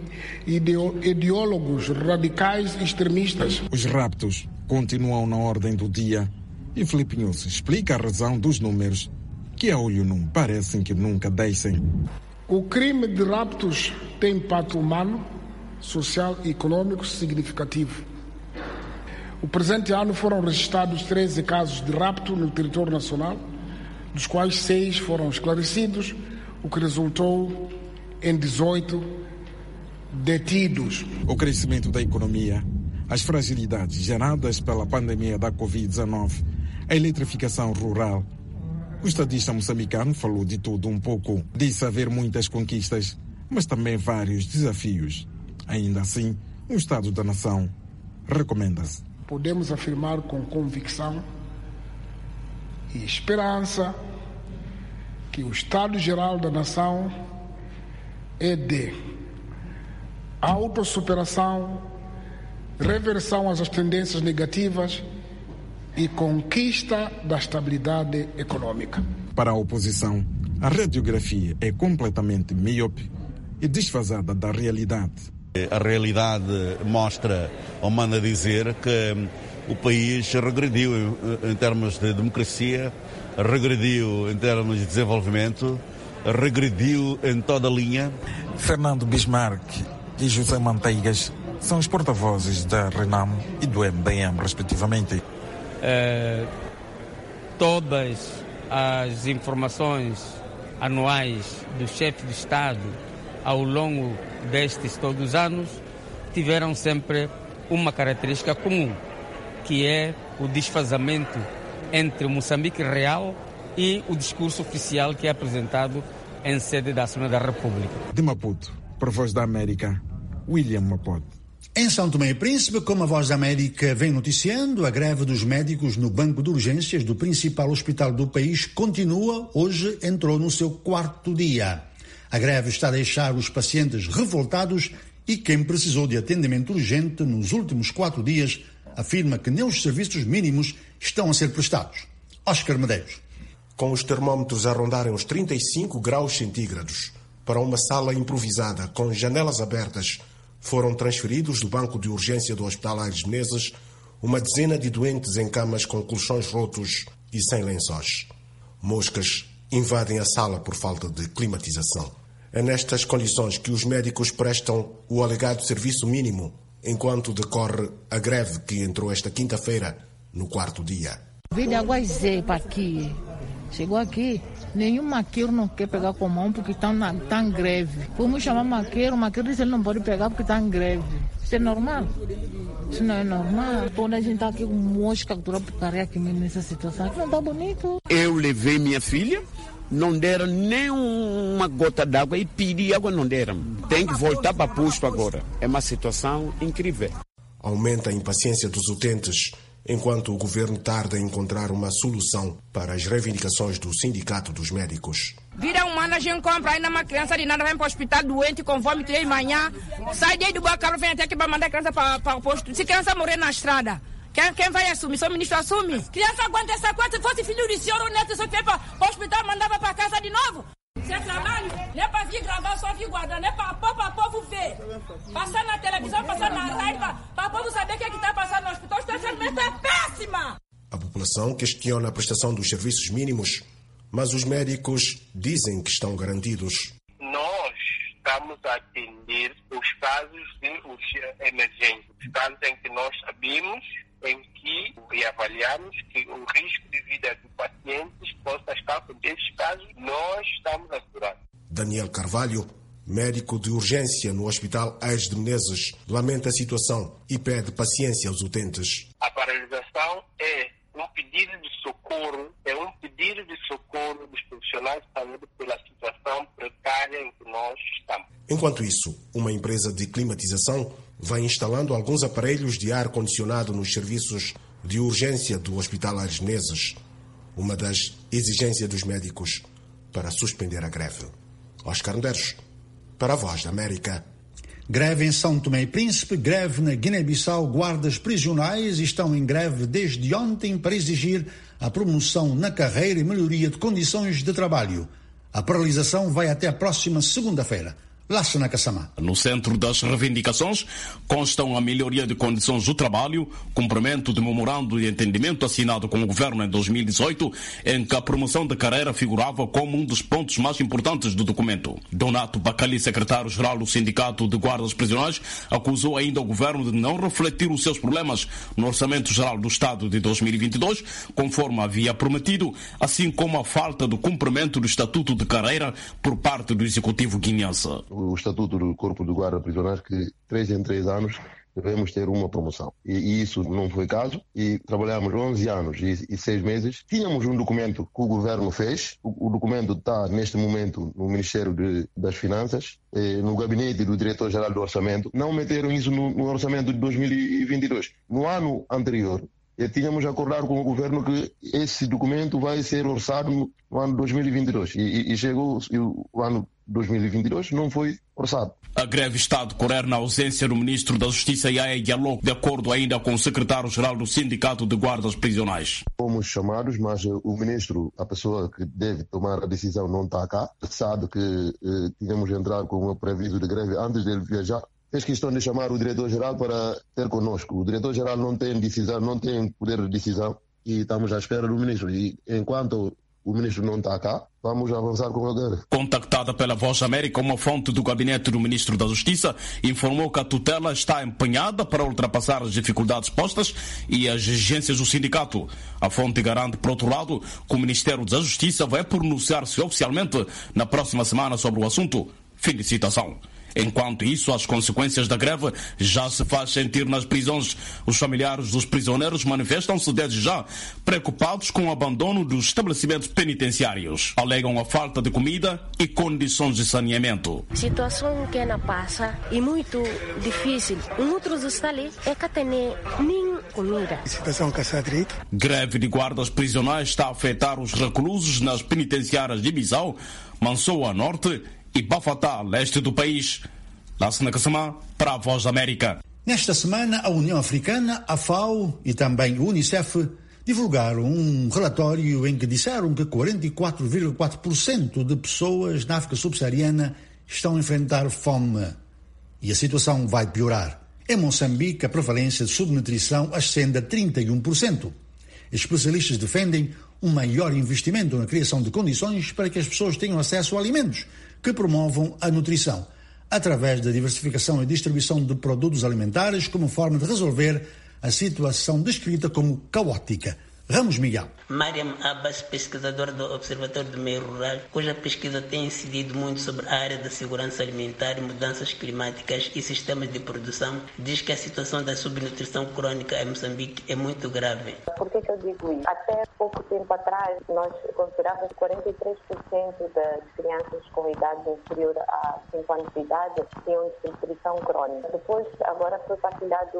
ideólogos radicais e extremistas. Os raptos continuam na ordem do dia e Filipe Nyusi explica a razão dos números que a olho nu parecem que nunca descem. O crime de raptos tem impacto humano, social e econômico significativo. O presente ano foram registrados treze casos de rapto no território nacional, dos quais seis foram esclarecidos, o que resultou em dezoito detidos. O crescimento da economia, as fragilidades geradas pela pandemia da covid dezenove, a eletrificação rural. O estadista moçambicano falou de tudo um pouco. Disse haver muitas conquistas, mas também vários desafios. Ainda assim, o Estado da Nação recomenda-se. Podemos afirmar com convicção e esperança que o Estado-Geral da Nação é de autossuperação, reversão às tendências negativas e conquista da estabilidade econômica. Para a oposição, a radiografia é completamente míope e desfasada da realidade. A realidade mostra, ou manda dizer, que o país regrediu em, em termos de democracia, regrediu em termos de desenvolvimento, regrediu em toda a linha. Fernando Bismarck e José Manteigas são os porta-vozes da RENAM e do M D M, respectivamente. É, todas as informações anuais do chefe de Estado ao longo destes todos os anos tiveram sempre uma característica comum, que é o desfazamento entre o Moçambique real e o discurso oficial que é apresentado em sede da Assembleia da República. De Maputo, para a Voz da América, William Mapote. Em São Tomé e Príncipe, como a Voz da América vem noticiando, a greve dos médicos no banco de urgências do principal hospital do país continua. Hoje entrou no seu quarto dia. A greve está a deixar os pacientes revoltados e quem precisou de atendimento urgente nos últimos quatro dias afirma que nem os serviços mínimos estão a ser prestados. Oscar Medeiros. Com os termómetros a rondarem os trinta e cinco graus centígrados, para uma sala improvisada com janelas abertas, foram transferidos do banco de urgência do Hospital Aires Menezes uma dezena de doentes em camas com colchões rotos e sem lençóis. Moscas invadem a sala por falta de climatização. É nestas condições que os médicos prestam o alegado serviço mínimo, enquanto decorre a greve que entrou esta quinta-feira no quarto dia. Veio de Aguazeipa aqui. Chegou aqui, nenhum maqueiro não quer pegar com mão porque está tá em greve. Fomos chamar maqueiro, o maqueiro disse que ele não pode pegar porque está em greve. Isso é normal? Isso não é normal. Quando a gente está aqui com mosca, cultura porcaria aqui mesmo nessa situação, aqui não está bonito. Eu levei minha filha, não deram nem uma gota d'água e pedi água, não deram. Tem que voltar para posto agora. É uma situação incrível. Aumenta a impaciência dos utentes, enquanto o governo tarda em encontrar uma solução para as reivindicações do Sindicato dos Médicos. Vida humana, a gente compra ainda uma criança de nada, vem para o hospital doente com vômito de manhã, sai daí do carro, vem até aqui para mandar a criança para, para o posto. Se a criança morrer na estrada, quem, quem vai assumir? Só o ministro assume. Criança aguenta essa coisa, se fosse filho de senhor ou neto, só que vai para o hospital, mandava para casa de novo. Isso é trabalho, não é para vir gravar, só vir guardar, não é para o povo ver. Passar na televisão, passar na rádio, para o povo saber o que é que está passando no hospital. O estacionamento é péssima. A população questiona a prestação dos serviços mínimos, mas os médicos dizem que estão garantidos. Nós estamos a atender os casos de emergência, os casos em que nós sabemos, em que e avaliamos que o risco de vida dos pacientes possa estar por esses casos, nós estamos assegurados. Daniel Carvalho, médico de urgência no Hospital Aires de Menezes, lamenta a situação e pede paciência aos utentes. A paralisação é um pedido de socorro, é um pedido de socorro dos profissionais de saúde pela situação precária em que nós estamos. Enquanto isso, uma empresa de climatização vai instalando alguns aparelhos de ar-condicionado nos serviços de urgência do Hospital Aires Menezes, uma das exigências dos médicos para suspender a greve. Oscar Medeiros, para a Voz da América. Greve em São Tomé e Príncipe, greve na Guiné-Bissau. Guardas prisionais estão em greve desde ontem para exigir a promoção na carreira e melhoria de condições de trabalho. A paralisação vai até a próxima segunda-feira. Lassana Kassamá. No centro das reivindicações constam a melhoria de condições do trabalho, cumprimento de memorando de entendimento assinado com o governo em dois mil e dezoito, em que a promoção da carreira figurava como um dos pontos mais importantes do documento. Donato Bacali, secretário-geral do Sindicato de Guardas Prisionais, acusou ainda o governo de não refletir os seus problemas no Orçamento Geral do Estado de dois mil e vinte e dois, conforme havia prometido, assim como a falta do cumprimento do Estatuto de Carreira por parte do Executivo guineense. O Estatuto do Corpo de Guarda Prisionais que três em três anos devemos ter uma promoção. E, e isso não foi caso. E trabalhamos onze anos e, e seis meses. Tínhamos um documento que o governo fez. O, o documento está neste momento no Ministério de, das Finanças, eh, no gabinete do Diretor-Geral do Orçamento. Não meteram isso no, no orçamento de dois mil e vinte e dois. No ano anterior, eh, tínhamos acordado com o governo que esse documento vai ser orçado no, no ano dois mil e vinte e dois. E, e, e chegou e o, o ano dois mil e vinte e dois não foi orçado. A greve está a decorrer na ausência do Ministro da Justiça Yaya Diallo, de acordo ainda com o Secretário-Geral do Sindicato de Guardas Prisionais. Fomos chamados, mas o Ministro, a pessoa que deve tomar a decisão, não está cá. Sabe que eh, tínhamos entrado com um preaviso de greve antes dele viajar. Fez questão de chamar o Diretor-Geral para ter conosco. O Diretor-Geral não tem decisão, não tem poder de decisão e estamos à espera do Ministro. E enquanto o Ministro não está cá, vamos avançar com a greve. Contactada pela Voz da América, uma fonte do gabinete do Ministro da Justiça informou que a tutela está empenhada para ultrapassar as dificuldades postas e as exigências do sindicato. A fonte garante, por outro lado, que o Ministério da Justiça vai pronunciar-se oficialmente na próxima semana sobre o assunto. Fim de citação. Enquanto isso, as consequências da greve já se faz sentir nas prisões. Os familiares dos prisioneiros manifestam-se desde já preocupados com o abandono dos estabelecimentos penitenciários. Alegam a falta de comida e condições de saneamento. Situação que não passa e muito difícil. Muitos estão ali é que tem nem comida. Situação que está direito. Greve de guardas prisionais está a afetar os reclusos nas penitenciárias de Bissau, Mansoa Norte e Bafatá, leste do país. Lassana Kassamá, para a Voz da América. Nesta semana, a União Africana, a FAO e também o Unicef divulgaram um relatório em que disseram que quarenta e quatro vírgula quatro por cento de pessoas na África subsaariana estão a enfrentar fome. E a situação vai piorar. Em Moçambique, a prevalência de subnutrição ascende a trinta e um por cento. Especialistas defendem um maior investimento na criação de condições para que as pessoas tenham acesso a alimentos que promovam a nutrição, através da diversificação e distribuição de produtos alimentares como forma de resolver a situação descrita como caótica. Ramos Miguel. Mariam Abbas, pesquisadora do Observatório do Meio Rural, cuja pesquisa tem incidido muito sobre a área da segurança alimentar, mudanças climáticas e sistemas de produção, diz que a situação da subnutrição crônica em Moçambique é muito grave. Por que, que eu digo isso? Até pouco tempo atrás, nós considerávamos que quarenta e três por cento das crianças com idade inferior a cinco anos de idade tinham desnutrição crônica. Depois, agora foi partilhado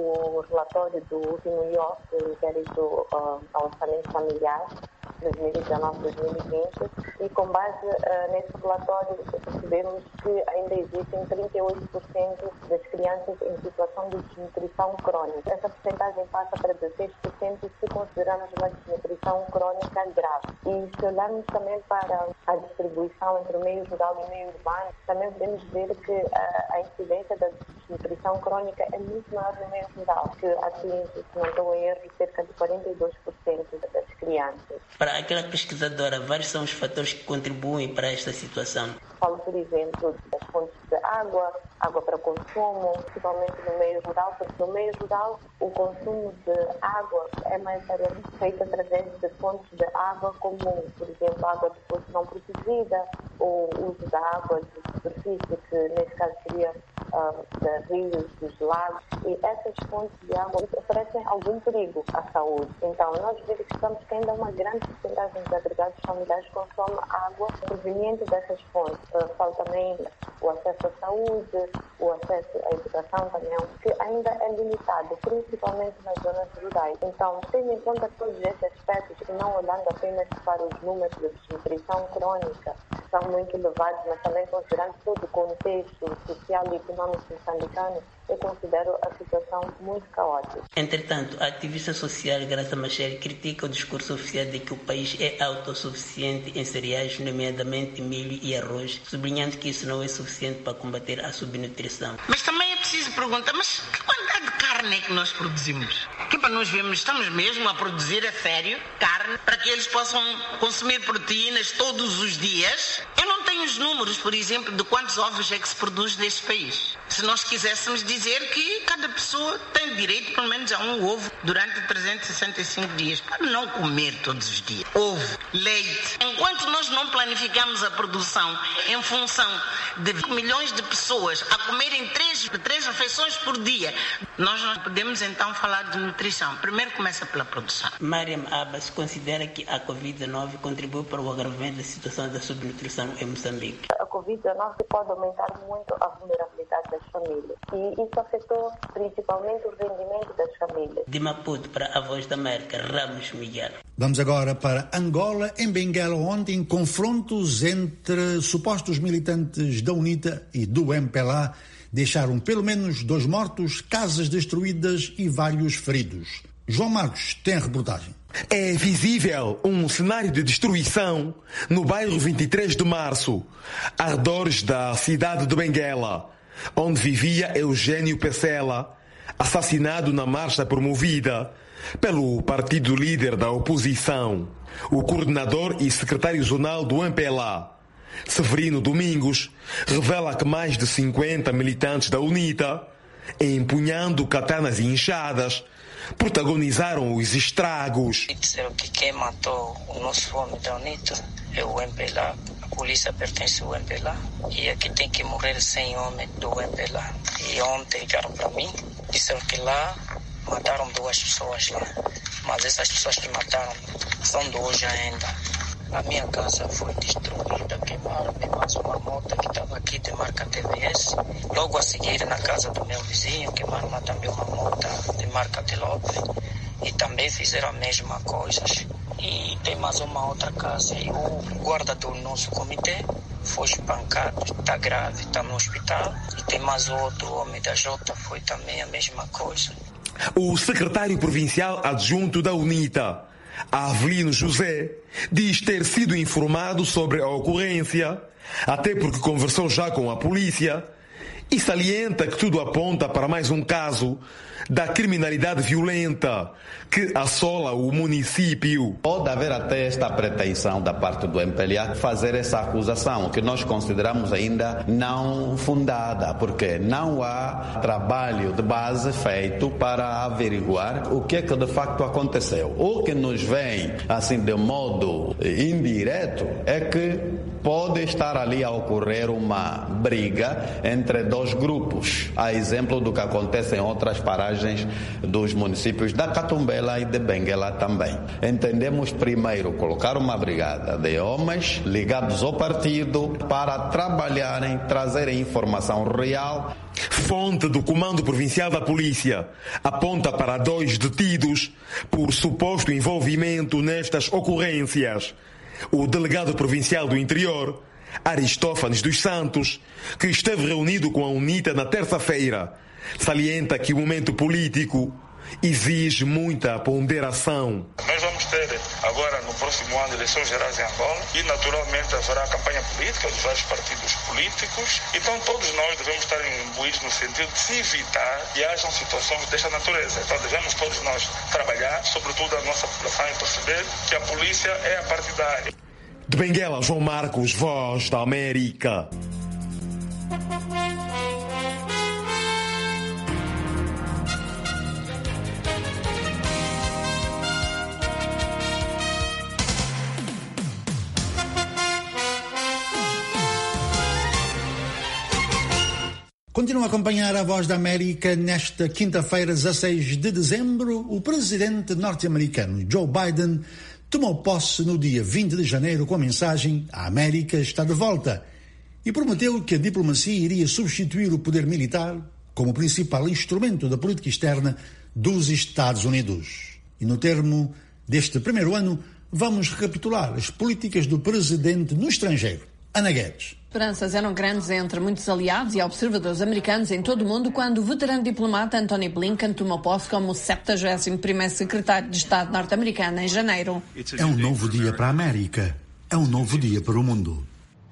o relatório do último I O C, o inquérito uh, ao orçamento familiar, dois mil e dezenove a dois mil e vinte, e com base uh, nesse relatório percebemos que ainda existem trinta e oito por cento das crianças em situação de desnutrição crônica. Essa porcentagem passa para dezesseis por cento se consideramos uma desnutrição crônica grave. E se olharmos também para a distribuição entre o meio rural e o meio urbano, também podemos ver que uh, a incidência da desnutrição crônica é muito maior no meio rural, que atinge, se não estou em erro, cerca de quarenta e dois por cento das crianças. Para aquela pesquisadora, vários são os fatores que contribuem para esta situação. Falo, por exemplo, das fontes de água, água para consumo, principalmente no meio rural, porque no meio rural o consumo de água é maioritariamente feito através de fontes de água como, por exemplo, água de fonte não protegida, ou uso da água de superfície, que nesse caso seria uh, de rios, dos lagos, e essas fontes de água oferecem algum perigo à saúde. Então, nós verificamos que ainda uma grande porcentagem dos agregados familiares consome água proveniente dessas fontes. Uh, falo também o acesso à saúde, o acesso à educação também, que ainda é limitado, principalmente nas zonas rurais. Então, tendo em conta todos esses aspectos e não olhando apenas para os números de desnutrição crônica, que são muito elevados, mas também considerando todo o contexto social e econômico moçambicano, eu considero a situação muito caótica. Entretanto, a ativista social Graça Machel critica o discurso oficial de que o país é autossuficiente em cereais, nomeadamente milho e arroz, sublinhando que isso não é suficiente para combater a subnutrição. Mas também é preciso perguntar, mas que quantidade de carne é que nós produzimos? Que para nós vermos, estamos mesmo a produzir a sério carne para que eles possam consumir proteínas todos os dias? Eu não tenho os números, por exemplo, de quantos ovos é que se produz neste país. Se nós quiséssemos dizer que cada pessoa tem direito pelo menos a um ovo durante trezentos e sessenta e cinco dias, para não comer todos os dias. Ovo, leite. Enquanto nós não planificamos a produção em função de milhões de pessoas a comerem três, três refeições por dia, nós não podemos então falar de nutrição. Primeiro começa pela produção. Mariam Abbas considera que a covid dezenove contribuiu para o agravamento da situação da subnutrição em Moçambique. A covid dezenove pode aumentar muito a vulnerabilidade das famílias e isso afetou principalmente o rendimento das famílias. De Maputo para a Voz da América, Ramos Miguel. Vamos agora para Angola. Em Benguela ontem, confrontos entre supostos militantes da UNITA e do M P L A deixaram pelo menos dois mortos, casas destruídas e vários feridos. João Marcos tem a reportagem. É visível um cenário de destruição no bairro vinte e três de março, arredores da cidade de Benguela, onde vivia Eugênio Pecela, assassinado na marcha promovida pelo partido líder da oposição, o coordenador e secretário zonal do M P L A, Severino Domingos, revela que mais de cinquenta militantes da UNITA, empunhando katanas e enxadas, protagonizaram os estragos. Disseram que quem matou o nosso homem da UNITA é o M P L A, polícia pertence ao M P L A e aqui tem que morrer cem homens do M P L A. E ontem ligaram para mim, disseram que lá mataram duas pessoas lá, mas essas pessoas que mataram são de hoje ainda. A minha casa foi destruída, queimaram-me mais uma moto que estava aqui de marca T V S. Logo a seguir, na casa do meu vizinho, queimaram também uma moto de marca Telope. E também fizeram a mesma coisa. E tem mais uma outra casa. E o guarda do nosso comitê foi espancado, está grave, está no hospital. E tem mais outro homem da Jota, foi também a mesma coisa. O secretário provincial adjunto da UNITA, Avelino José, diz ter sido informado sobre a ocorrência, até porque conversou já com a polícia, e salienta que tudo aponta para mais um caso da criminalidade violenta que assola o município. Pode haver até esta pretensão da parte do M P L A fazer essa acusação, que nós consideramos ainda não fundada, porque não há trabalho de base feito para averiguar o que é que de facto aconteceu. O que nos vem, assim, de modo indireto, é que pode estar ali a ocorrer uma briga entre dois grupos, a exemplo do que acontece em outras paragens dos municípios da Catumbela e de Benguela também. Entendemos primeiro colocar uma brigada de homens ligados ao partido para trabalharem, trazerem informação real. Fonte do Comando Provincial da Polícia aponta para dois detidos por suposto envolvimento nestas ocorrências. O delegado provincial do Interior, Aristófanes dos Santos, que esteve reunido com a UNITA na terça-feira, salienta que o momento político exige muita ponderação. Nós vamos ter agora no próximo ano eleições gerais em Angola e naturalmente haverá campanha política dos vários partidos políticos, então todos nós devemos estar imbuídos no sentido de se evitar que hajam situações desta natureza. Então devemos todos nós trabalhar, sobretudo a nossa população, e perceber que a polícia é a partidária. De Benguela, João Marcos, Voz da América. Continua a acompanhar a Voz da América. Nesta quinta-feira, dezasseis de dezembro, o presidente norte-americano Joe Biden tomou posse no dia vinte de janeiro com a mensagem "A América está de volta" e prometeu que a diplomacia iria substituir o poder militar como principal instrumento da política externa dos Estados Unidos. E no termo deste primeiro ano, vamos recapitular as políticas do presidente no estrangeiro. Ana Guedes. Esperanças eram grandes entre muitos aliados e observadores americanos em todo o mundo quando o veterano diplomata Antony Blinken tomou posse como septuagésimo primeiro secretário de Estado norte-americano em janeiro. É um novo dia para a América. É um novo dia para o mundo.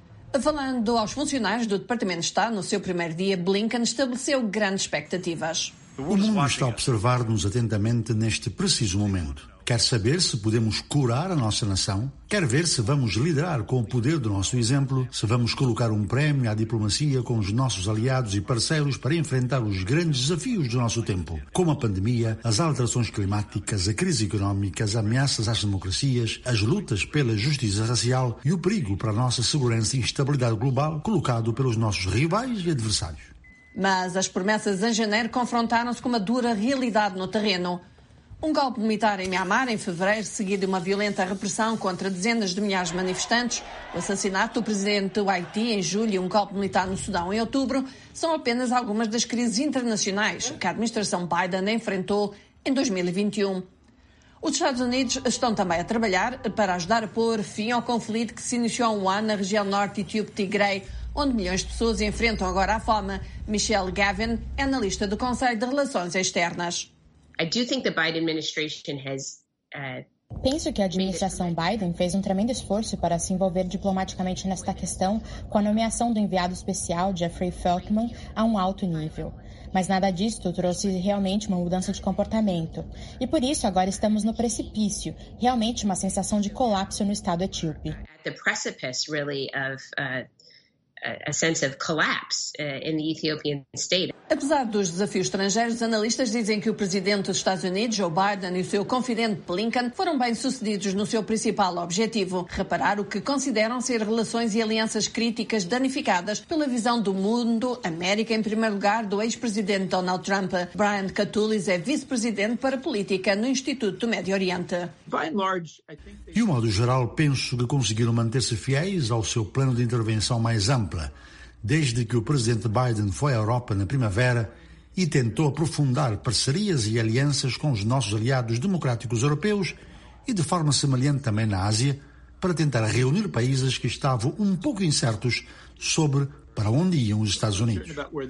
Falando aos funcionários do Departamento de Estado no seu primeiro dia, Blinken estabeleceu grandes expectativas. O mundo está a observar-nos atentamente neste preciso momento. Quer saber se podemos curar a nossa nação? Quer ver se vamos liderar com o poder do nosso exemplo? Se vamos colocar um prémio à diplomacia com os nossos aliados e parceiros para enfrentar os grandes desafios do nosso tempo, como a pandemia, as alterações climáticas, a crise económica, as ameaças às democracias, as lutas pela justiça racial e o perigo para a nossa segurança e estabilidade global colocado pelos nossos rivais e adversários. Mas as promessas em janeiro confrontaram-se com uma dura realidade no terreno. Um golpe militar em Myanmar em fevereiro, seguido de uma violenta repressão contra dezenas de milhares de manifestantes, o assassinato do presidente do Haiti em julho e um golpe militar no Sudão em outubro, são apenas algumas das crises internacionais que a administração Biden enfrentou em dois mil e vinte e um. Os Estados Unidos estão também a trabalhar para ajudar a pôr fim ao conflito que se iniciou há um ano na região norte etíope Tigray, onde milhões de pessoas enfrentam agora a fome. Michelle Gavin é analista do Conselho de Relações Externas. I do think the Biden administration has uh, Penso que a administração Biden fez um tremendo esforço para se envolver diplomaticamente nesta questão com a nomeação do enviado especial Jeffrey Feltman a um alto nível. Mas nada disto trouxe realmente uma mudança de comportamento. E por isso agora estamos no precipício, realmente uma sensação de colapso no estado etíope. At the precipice, really, of uh, a sense of collapse uh, in the Ethiopian state. Apesar dos desafios estrangeiros, analistas dizem que o presidente dos Estados Unidos, Joe Biden, e o seu confidente Blinken foram bem-sucedidos no seu principal objetivo, reparar o que consideram ser relações e alianças críticas danificadas pela visão do mundo, América em primeiro lugar, do ex-presidente Donald Trump. Brian Katulis é vice-presidente para política no Instituto do Médio Oriente. De um modo geral, penso que conseguiram manter-se fiéis ao seu plano de intervenção mais amplo, desde que o presidente Biden foi à Europa na primavera e tentou aprofundar parcerias e alianças com os nossos aliados democráticos europeus e de forma semelhante também na Ásia, para tentar reunir países que estavam um pouco incertos sobre para onde iam os Estados Unidos.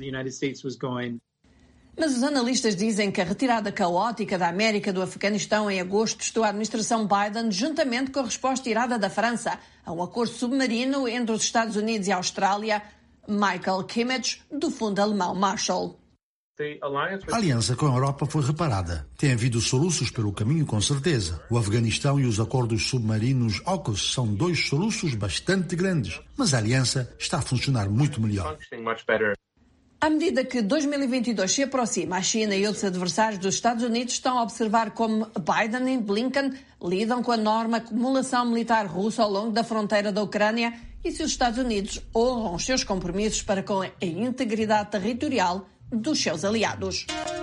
Mas os analistas dizem que a retirada caótica da América do Afeganistão em agosto testou a administração Biden, juntamente com a resposta irada da França a um acordo submarino entre os Estados Unidos e a Austrália. Michael Kimmage, do fundo alemão Marshall. A aliança com a Europa foi reparada. Tem havido soluços pelo caminho, com certeza. O Afeganistão e os acordos submarinos AUKUS são dois soluços bastante grandes, mas a aliança está a funcionar muito melhor. À medida que dois mil e vinte e dois se aproxima, a China e outros adversários dos Estados Unidos estão a observar como Biden e Blinken lidam com a enorme acumulação militar russa ao longo da fronteira da Ucrânia e se os Estados Unidos honram os seus compromissos para com a integridade territorial dos seus aliados.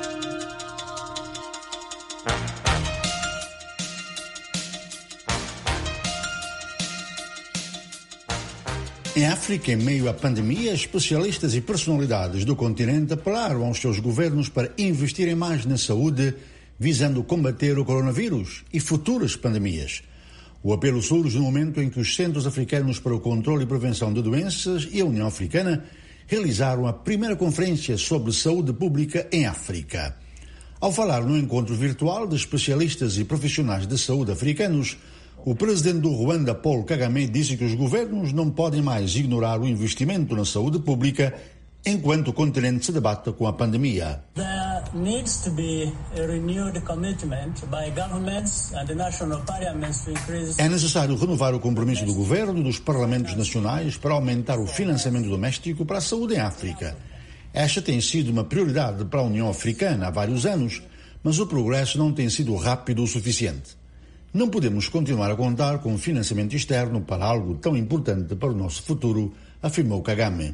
Em África, em meio à pandemia, especialistas e personalidades do continente apelaram aos seus governos para investirem mais na saúde, visando combater o coronavírus e futuras pandemias. O apelo surge no momento em que os Centros Africanos para o Controle e Prevenção de Doenças e a União Africana realizaram a primeira conferência sobre saúde pública em África. Ao falar no encontro virtual de especialistas e profissionais de saúde africanos, o presidente do Ruanda, Paul Kagame, disse que os governos não podem mais ignorar o investimento na saúde pública enquanto o continente se debate com a pandemia. There needs to be a renewed commitment by governments and national parliaments to increase... É necessário renovar o compromisso do governo e dos parlamentos nacionais para aumentar o financiamento doméstico para a saúde em África. Esta tem sido uma prioridade para a União Africana há vários anos, mas o progresso não tem sido rápido o suficiente. Não podemos continuar a contar com financiamento externo para algo tão importante para o nosso futuro, afirmou Kagame.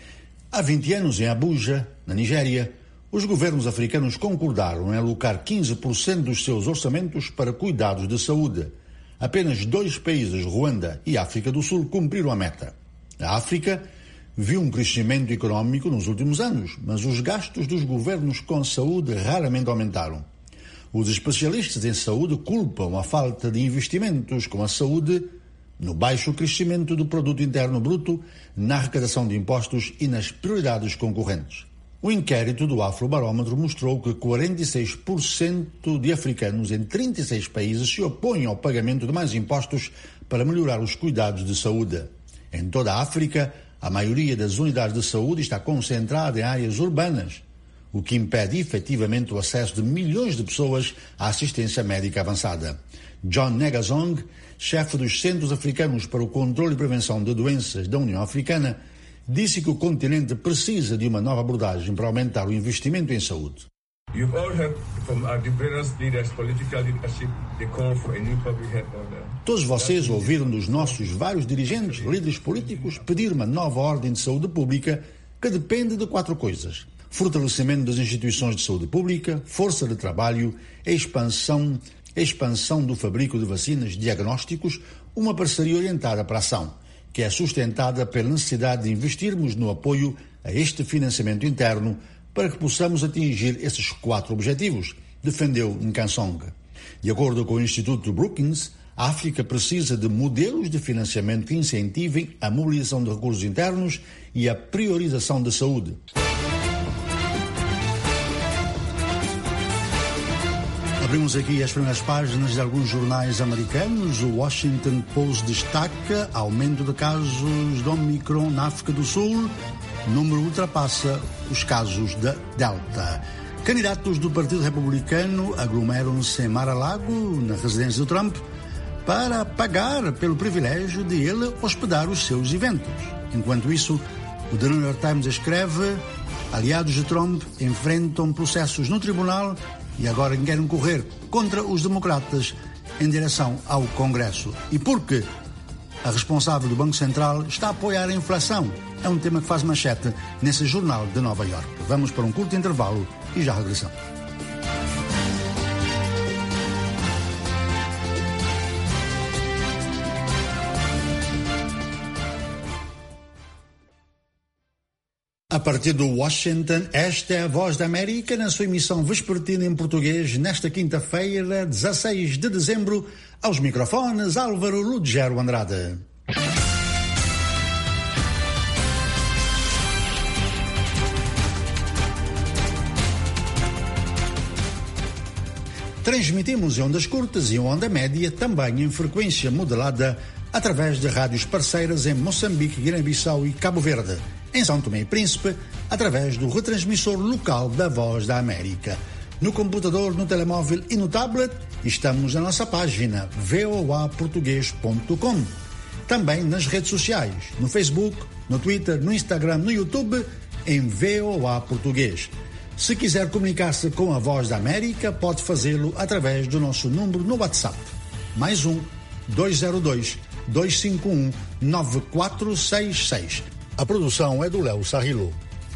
Há vinte anos, em Abuja, na Nigéria, os governos africanos concordaram em alocar quinze por cento dos seus orçamentos para cuidados de saúde. Apenas dois países, Ruanda e África do Sul, cumpriram a meta. A África viu um crescimento econômico nos últimos anos, mas os gastos dos governos com a saúde raramente aumentaram. Os especialistas em saúde culpam a falta de investimentos com a saúde no baixo crescimento do produto interno bruto, na arrecadação de impostos e nas prioridades concorrentes. O inquérito do Afrobarómetro mostrou que quarenta e seis por cento de africanos em trinta e seis países se opõem ao pagamento de mais impostos para melhorar os cuidados de saúde. Em toda a África, a maioria das unidades de saúde está concentrada em áreas urbanas, o que impede efetivamente o acesso de milhões de pessoas à assistência médica avançada. John Negazong, chefe dos Centros Africanos para o Controle e Prevenção de Doenças da União Africana, disse que o continente precisa de uma nova abordagem para aumentar o investimento em saúde. You've all heard from our various leaders, political leadership, the call for a new public health order. Todos vocês ouviram dos nossos vários dirigentes, líderes políticos, pedir uma nova ordem de saúde pública que depende de quatro coisas: fortalecimento das instituições de saúde pública, força de trabalho, expansão, expansão do fabrico de vacinas, diagnósticos, uma parceria orientada para a ação, que é sustentada pela necessidade de investirmos no apoio a este financiamento interno para que possamos atingir esses quatro objetivos, defendeu Nkansong. De acordo com o Instituto Brookings, a África precisa de modelos de financiamento que incentivem a mobilização de recursos internos e a priorização da saúde. Abrimos aqui as primeiras páginas de alguns jornais americanos. O Washington Post destaca aumento de casos de Omicron na África do Sul. O número ultrapassa os casos da Delta. Candidatos do Partido Republicano aglomeram-se em Mar-a-Lago, na residência do Trump, para pagar pelo privilégio de ele hospedar os seus eventos. Enquanto isso, O The New York Times escreve: aliados de Trump enfrentam processos no tribunal e agora querem correr contra os democratas em direção ao Congresso. E por quê? A responsável do Banco Central está a apoiar a inflação. É um tema que faz manchete nesse jornal de Nova York. Vamos para um curto intervalo e já regressamos. A partir de Washington, esta é a Voz da América na sua emissão vespertina em português nesta quinta-feira, dezasseis de dezembro, aos microfones Álvaro Lugero Andrade. Transmitimos em ondas curtas e em onda média, também em frequência modulada, através de rádios parceiras em Moçambique, Guiné-Bissau e Cabo Verde. Em São Tomé e Príncipe, através do retransmissor local da Voz da América. No computador, no telemóvel e no tablet, estamos na nossa página v o a português ponto com. Também nas redes sociais, no Facebook, no Twitter, no Instagram, no YouTube, em V O A Português. Se quiser comunicar-se com a Voz da América, pode fazê-lo através do nosso número no WhatsApp. Mais um, dois zero dois, dois cinco um, nove quatro seis seis. A produção é do Léo Sarrilo.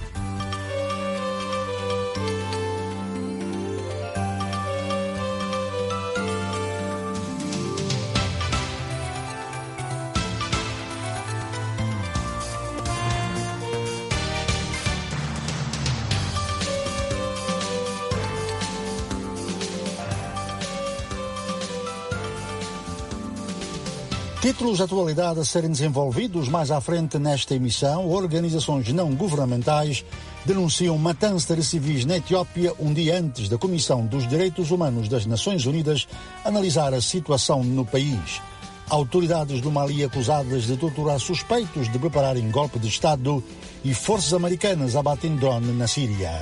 Títulos de atualidade a serem desenvolvidos mais à frente nesta emissão. Organizações não governamentais denunciam matança de civis na Etiópia um dia antes da Comissão dos Direitos Humanos das Nações Unidas analisar a situação no país. Autoridades do Mali acusadas de torturar suspeitos de prepararem golpe de Estado e forças americanas abatem drone na Síria.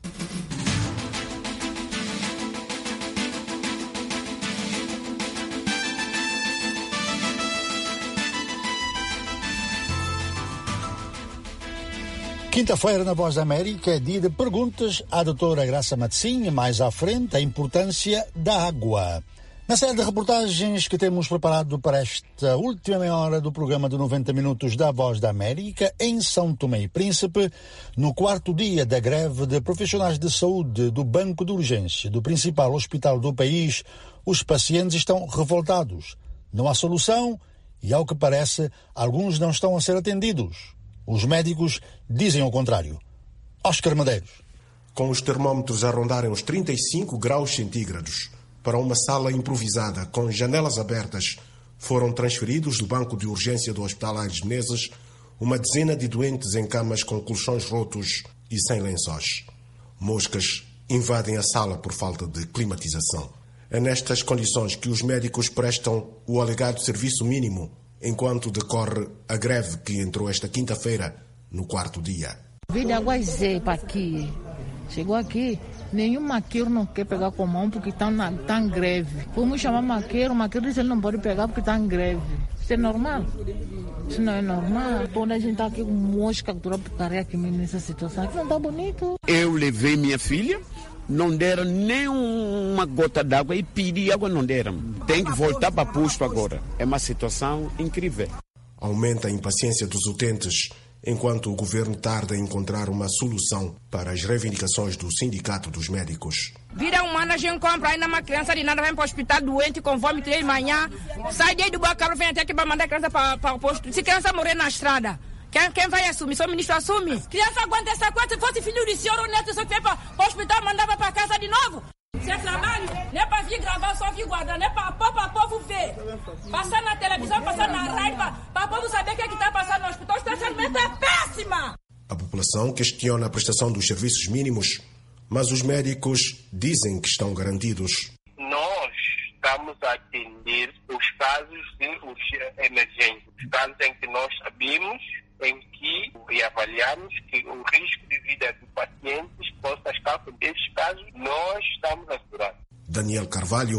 Quinta-feira, na Voz da América, é dia de perguntas à doutora Graça Matzinha, mais à frente, a importância da água. Na série de reportagens que temos preparado para esta última meia hora do programa de noventa minutos da Voz da América, em São Tomé e Príncipe, no quarto dia da greve de profissionais de saúde do Banco de Urgência do principal hospital do país, os pacientes estão revoltados. Não há solução e, ao que parece, alguns não estão a ser atendidos. Os médicos dizem o contrário. Oscar Medeiros. Com os termómetros a rondarem os trinta e cinco graus centígrados, para uma sala improvisada com janelas abertas, foram transferidos do banco de urgência do Hospital Aires Menezes uma dezena de doentes em camas com colchões rotos e sem lençóis. Moscas invadem a sala por falta de climatização. É nestas condições que os médicos prestam o alegado serviço mínimo enquanto decorre a greve que entrou esta quinta-feira no quarto dia. Vida água zepa aqui. Chegou aqui, nenhum maqueiro não quer pegar com mão porque está tá em greve. Vamos chamar maqueiro, o maqueiro diz que ele não pode pegar porque está em greve. Isso é normal? Isso não é normal. Quando a gente está aqui com mosca, cultura porcaria aqui nessa situação, aqui não está bonito. Eu levei minha filha, não deram nem uma gota d'água e pedi água, não deram. Tem que voltar para posto agora. É uma situação incrível. Aumenta a impaciência dos utentes, enquanto o governo tarda em encontrar uma solução para as reivindicações do Sindicato dos Médicos. Vida humana, a gente compra ainda uma criança de nada, vem para o hospital doente, com vômito de manhã, sai daí do Bacabra, vem até aqui para mandar a criança para, para o posto. Se criança morrer na estrada, Quem, quem vai assumir? Só o ministro assume. Criança aguenta essa coisa. Se fosse filho de senhor ou neto, só que vem para o hospital, mandava para casa de novo. Se é trabalho, não é para vir gravar, só vir guardar, não é para o povo ver. Passar na televisão, passar na rádio, para o povo saber o que é está passando no hospital. O estacionamento é péssima. A população questiona a prestação dos serviços mínimos, mas os médicos dizem que estão garantidos. Nós estamos a atender os casos de emergência, os casos em que nós sabemos em que e avaliamos que o risco de vida dos pacientes possa estar com esses casos, nós estamos assegurados. Daniel Carvalho,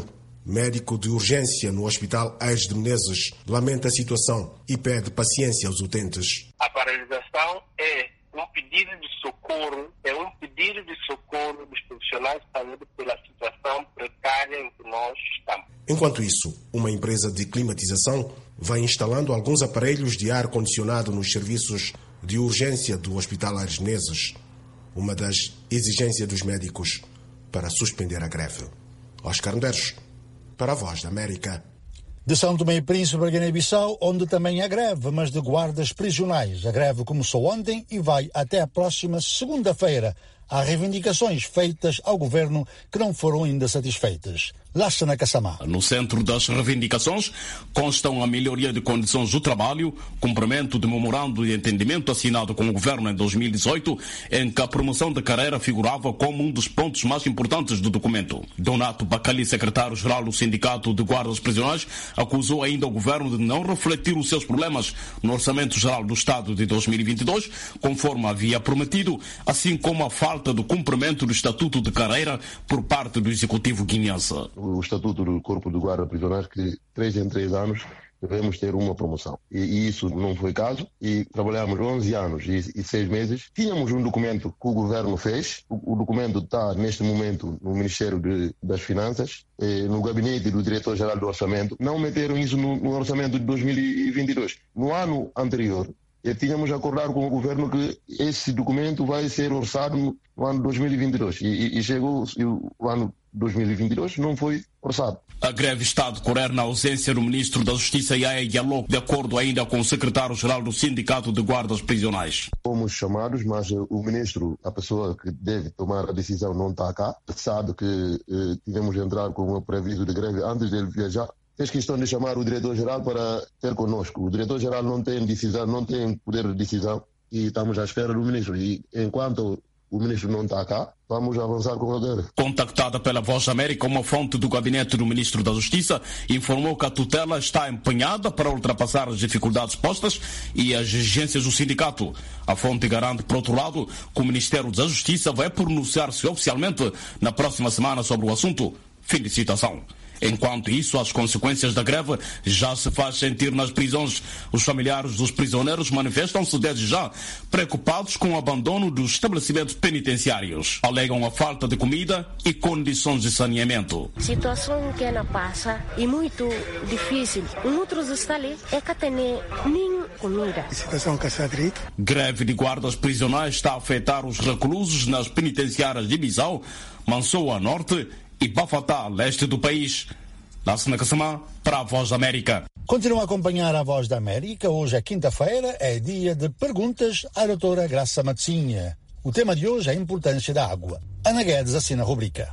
médico de urgência no Hospital Aires de Menezes, lamenta a situação e pede paciência aos utentes. A paralisação é um pedido de socorro, é um pedido de socorro dos profissionais de saúde pela situação precária em que nós estamos. Enquanto isso, uma empresa de climatização vai instalando alguns aparelhos de ar-condicionado nos serviços de urgência do Hospital Aires de Menezes, uma das exigências dos médicos para suspender a greve. Oscar Medeiros, para a Voz da América. De São Tomé e Príncipe, Guiné-Bissau, onde também há greve, mas de guardas prisionais. A greve começou ontem e vai até a próxima segunda-feira. Há reivindicações feitas ao governo que não foram ainda satisfeitas. Lassana Kassamá. No centro das reivindicações constam a melhoria de condições do trabalho, cumprimento de memorando de entendimento assinado com o governo em dois mil e dezoito, em que a promoção da carreira figurava como um dos pontos mais importantes do documento. Donato Bacali, secretário-geral do Sindicato de Guardas Prisionais, acusou ainda o governo de não refletir os seus problemas no Orçamento Geral do Estado de dois mil e vinte e dois, conforme havia prometido, assim como a falta do cumprimento do Estatuto de Carreira por parte do Executivo guineense. O Estatuto do Corpo de Guarda Prisionais que três em três anos devemos ter uma promoção. E, e isso não foi caso. E trabalhamos onze anos e, e seis meses. Tínhamos um documento que o governo fez. O, o documento está neste momento no Ministério de, das Finanças, eh, no gabinete do Diretor-Geral do Orçamento. Não meteram isso no, no orçamento de dois mil e vinte e dois. No ano anterior, E tínhamos acordado com o governo que esse documento vai ser orçado no, no ano dois mil e vinte e dois. E, e, e chegou e o ano dois mil e vinte e dois não foi orçado. A greve está a decorrer na ausência do Ministro da Justiça Yaya Diallo, de acordo ainda com o Secretário-Geral do Sindicato de Guardas Prisionais. Fomos chamados, mas o Ministro, a pessoa que deve tomar a decisão, não está cá. Sabe que eh, tivemos de entrar com um preaviso de greve antes dele viajar. Fez questão de chamar o diretor-geral para ter conosco. O diretor-geral não tem decisão, não tem poder de decisão e estamos à espera do ministro. E enquanto o ministro não está cá, vamos avançar com a greve. Contactada pela Voz da América, uma fonte do gabinete do Ministro da Justiça informou que a tutela está empenhada para ultrapassar as dificuldades postas e as exigências do sindicato. A fonte garante, por outro lado, que o Ministério da Justiça vai pronunciar-se oficialmente na próxima semana sobre o assunto. Fim de citação. Enquanto isso, as consequências da greve já se faz sentir nas prisões. Os familiares dos prisioneiros manifestam-se desde já preocupados com o abandono dos estabelecimentos penitenciários. Alegam a falta de comida e condições de saneamento. Situação que ela passa é muito difícil. Outros estão ali é que tem nem comida. Situação que está direito. Greve de guardas prisionais está a afetar os reclusos nas penitenciárias de Bissau, Mansoa Norte e Bafatá, leste do país. Lassana Kassamá, para a Voz da América. Continua a acompanhar a Voz da América. Hoje é quinta-feira, é dia de perguntas à doutora Graça Matzinha. O tema de hoje é a importância da água. Ana Guedes assina a rubrica.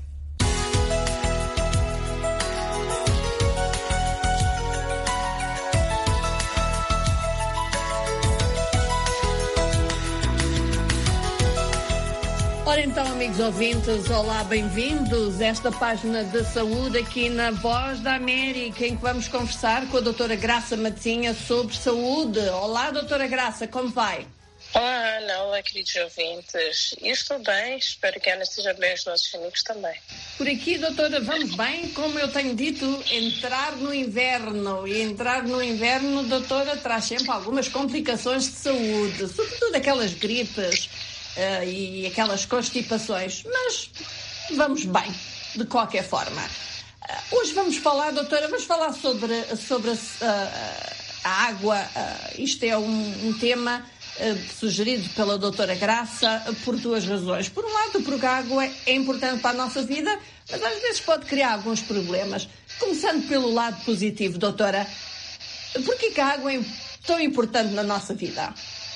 Ora então, amigos ouvintes, olá, bem-vindos a esta página de saúde aqui na Voz da América, em que vamos conversar com a doutora Graça Matzinha sobre saúde. Olá, doutora Graça, como vai? Olá, Ana, olá, queridos ouvintes. Eu estou bem, espero que a Ana esteja bem, os nossos amigos também. Por aqui, doutora, vamos bem. Como eu tenho dito, entrar no inverno. E entrar no inverno, doutora, traz sempre algumas complicações de saúde, sobretudo aquelas gripes Uh, e aquelas constipações, mas vamos bem, de qualquer forma. Uh, hoje vamos falar, doutora, vamos falar sobre, sobre uh, a água. Uh, isto é um, um tema uh, sugerido pela doutora Graça uh, por duas razões. Por um lado, porque a água é importante para a nossa vida, mas às vezes pode criar alguns problemas. Começando pelo lado positivo, doutora, por que a água é tão importante na nossa vida?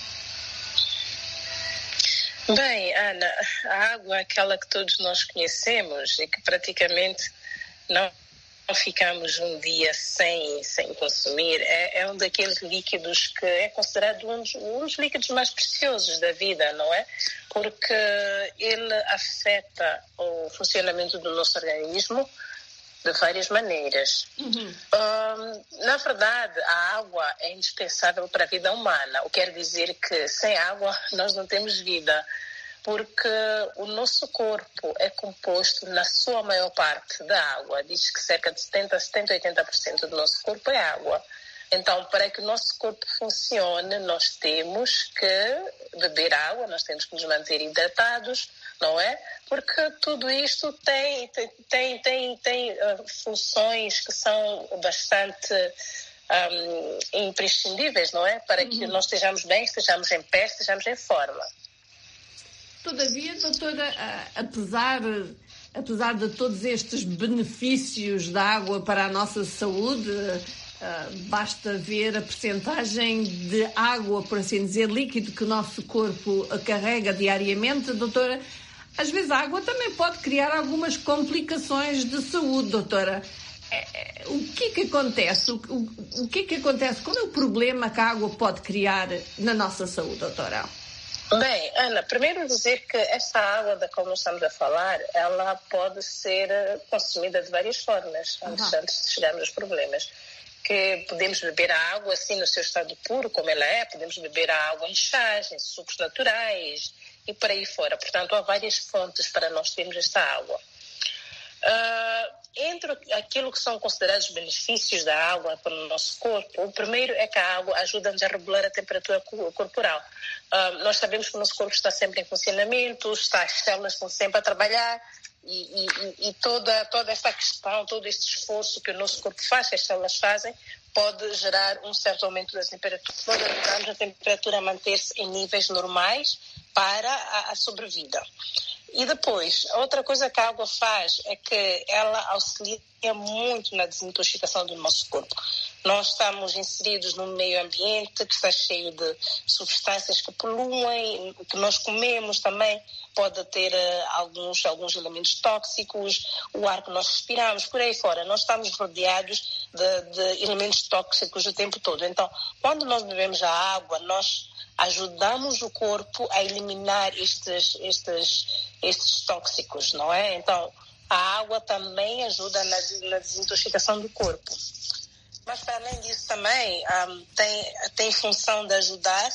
Bem, Ana, a água é aquela que todos nós conhecemos e que praticamente não ficamos um dia sem, sem consumir. É, é um daqueles líquidos que é considerado um dos, um dos líquidos mais preciosos da vida, não é? Porque ele afeta o funcionamento do nosso organismo de várias maneiras. Uhum. Um, na verdade, a água é indispensável para a vida humana, o que quer dizer que sem água nós não temos vida. porque o nosso corpo é composto, na sua maior parte, da água. Diz que cerca de setenta, setenta, oitenta por cento do nosso corpo é água. Então, para que o nosso corpo funcione, nós temos que beber água, nós temos que nos manter hidratados, não é? Porque tudo isto tem, tem, tem, tem, tem uh, funções que são bastante um, imprescindíveis, não é? Para que uhum. nós estejamos bem, estejamos em pé, estejamos em forma. Todavia, doutora, apesar, apesar de todos estes benefícios da água para a nossa saúde, basta ver a percentagem de água, por assim dizer, líquido que o nosso corpo carrega diariamente, doutora. Às vezes a água também pode criar algumas complicações de saúde, doutora. O que é que acontece? O, o, o que é que acontece? Qual é o problema que a água pode criar na nossa saúde, doutora? Bem, Ana, primeiro dizer que esta água da qual nós estamos a falar, ela pode ser consumida de várias formas, antes, uhum. antes de chegarmos aos problemas. Que podemos beber a água assim no seu estado puro, como ela é, podemos beber a água em chás, em sucos naturais e por aí fora. Portanto, há várias fontes para nós termos esta água. Uh, entre aquilo que são considerados benefícios da água para o nosso corpo, o primeiro é que a água ajuda-nos a regular a temperatura corporal. Uh, nós sabemos que o nosso corpo está sempre em funcionamento, está, as células estão sempre a trabalhar e, e, e toda, toda esta questão, todo este esforço que o nosso corpo faz, que as células fazem, pode gerar um certo aumento da temperatura. Nós ajudamos a temperatura a manter-se em níveis normais para a, a sobrevida. E depois, outra coisa que a água faz é que ela auxilia muito na desintoxicação do nosso corpo. Nós estamos inseridos num meio ambiente que está cheio de substâncias que poluem, o que nós comemos também pode ter uh, alguns, alguns elementos tóxicos, o ar que nós respiramos, por aí fora. Nós estamos rodeados de, de elementos tóxicos o tempo todo. Então, quando nós bebemos a água, nós ajudamos o corpo a eliminar estes, estes, estes tóxicos, não é? Então, a água também ajuda na, na desintoxicação do corpo. Mas, para além disso, também um, tem, tem função de ajudar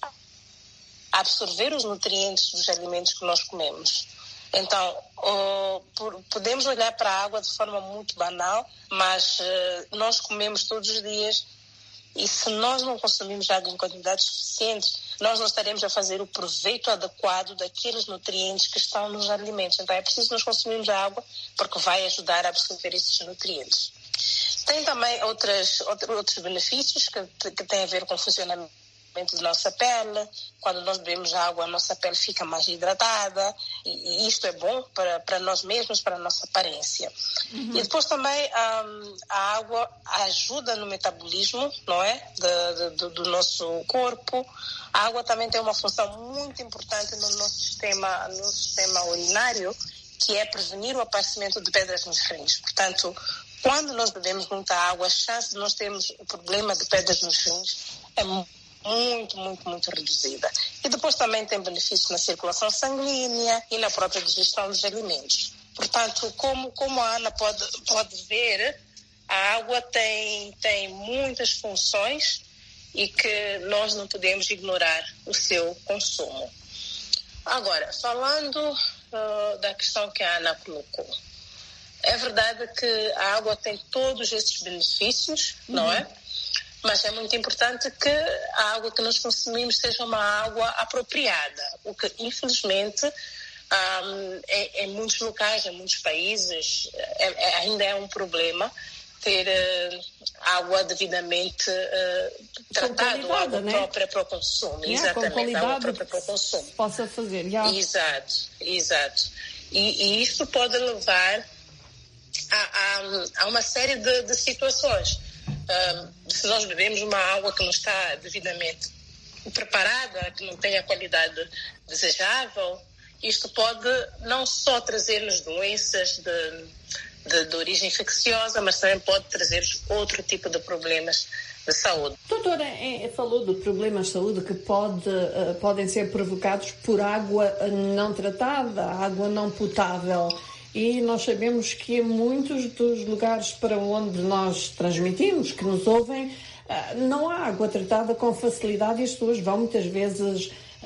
a absorver os nutrientes dos alimentos que nós comemos. Então, uh, por, podemos olhar para a água de forma muito banal, mas uh, nós comemos todos os dias. E se nós não consumimos água em quantidades suficientes, nós não estaremos a fazer o proveito adequado daqueles nutrientes que estão nos alimentos. Então é preciso nós consumirmos água porque vai ajudar a absorver esses nutrientes. Tem também outras, outros benefícios que, que têm a ver com o funcionamento da nossa pele. Quando nós bebemos água, a nossa pele fica mais hidratada e, e isto é bom para, para nós mesmos, para a nossa aparência. Uhum. E depois também um, a água ajuda no metabolismo, não é? De, de, do nosso corpo. A água também tem uma função muito importante no nosso sistema, no sistema urinário, que é prevenir o aparecimento de pedras nos rins. Portanto, quando nós bebemos muita água, a chance de nós termos o problema de pedras nos rins é muito muito, muito, muito reduzida. E depois também tem benefícios na circulação sanguínea e na própria digestão dos alimentos. Portanto, como, como a Ana pode, pode ver, a água tem, tem muitas funções e que nós não podemos ignorar o seu consumo. Agora, falando uh, da questão que a Ana colocou, é verdade que a água tem todos esses benefícios, uhum. não é? Mas é muito importante que a água que nós consumimos seja uma água apropriada, o que, infelizmente, um, em, em muitos locais, em muitos países, é, é, ainda é um problema ter uh, água devidamente uh, tratada, água né? própria para o consumo. Yeah, exatamente, água própria para o consumo. Possa fazer, yeah. Exato, exato. E, e isso pode levar a, a, a uma série de, de situações. Um, se nós bebemos uma água que não está devidamente preparada, que não tem a qualidade desejável, isto pode não só trazer-nos doenças de, de, de origem infecciosa, mas também pode trazer-nos outro tipo de problemas de saúde. Doutora, é, falou de problemas de saúde que pode, uh, podem ser provocados por água não tratada, água não potável. E nós sabemos que em muitos dos lugares para onde nós transmitimos, que nos ouvem, não há água tratada com facilidade e as pessoas vão muitas vezes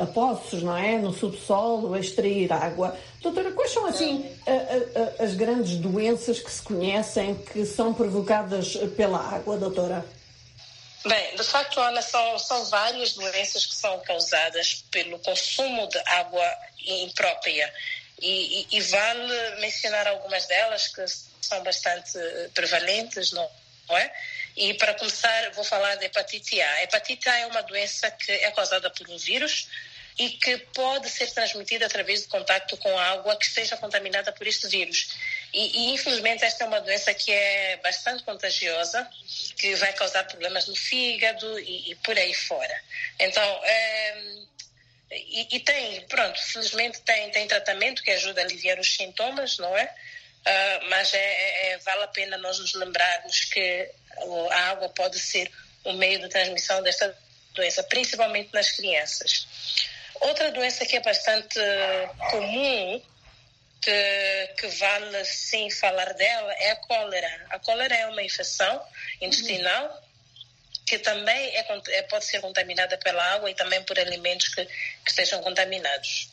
a poços, não é? No subsolo, a extrair água. Doutora, quais são, assim, a, a, as grandes doenças que se conhecem que são provocadas pela água, doutora? Bem, de facto, Ana, são, são várias doenças que são causadas pelo consumo de água imprópria. E, e, e vale mencionar algumas delas que são bastante prevalentes, não é? E para começar, vou falar da hepatite A. A hepatite A é uma doença que é causada por um vírus e que pode ser transmitida através de contato com água que esteja contaminada por este vírus. E, e infelizmente esta é uma doença que é bastante contagiosa, que vai causar problemas no fígado e, e por aí fora. Então, é, e, e tem, pronto, felizmente tem, tem tratamento que ajuda a aliviar os sintomas, não é? Uh, mas é, é, vale a pena nós nos lembrarmos que a água pode ser um meio de transmissão desta doença, principalmente nas crianças. Outra doença que é bastante comum, que, que vale sim falar dela, é a cólera. A cólera é uma infecção intestinal uhum. que também é, é, pode ser contaminada pela água e também por alimentos que, que estejam contaminados.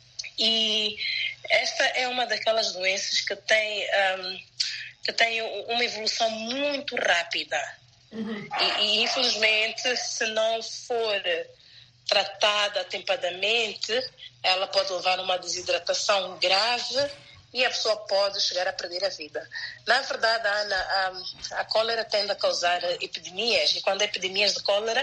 E esta é uma daquelas doenças que tem, um, que tem uma evolução muito rápida. Uhum. E, e, infelizmente, se não for tratada atempadamente, ela pode levar a uma desidratação grave e a pessoa pode chegar a perder a vida. Na verdade, Ana, a, a cólera tende a causar epidemias, e quando há epidemias de cólera,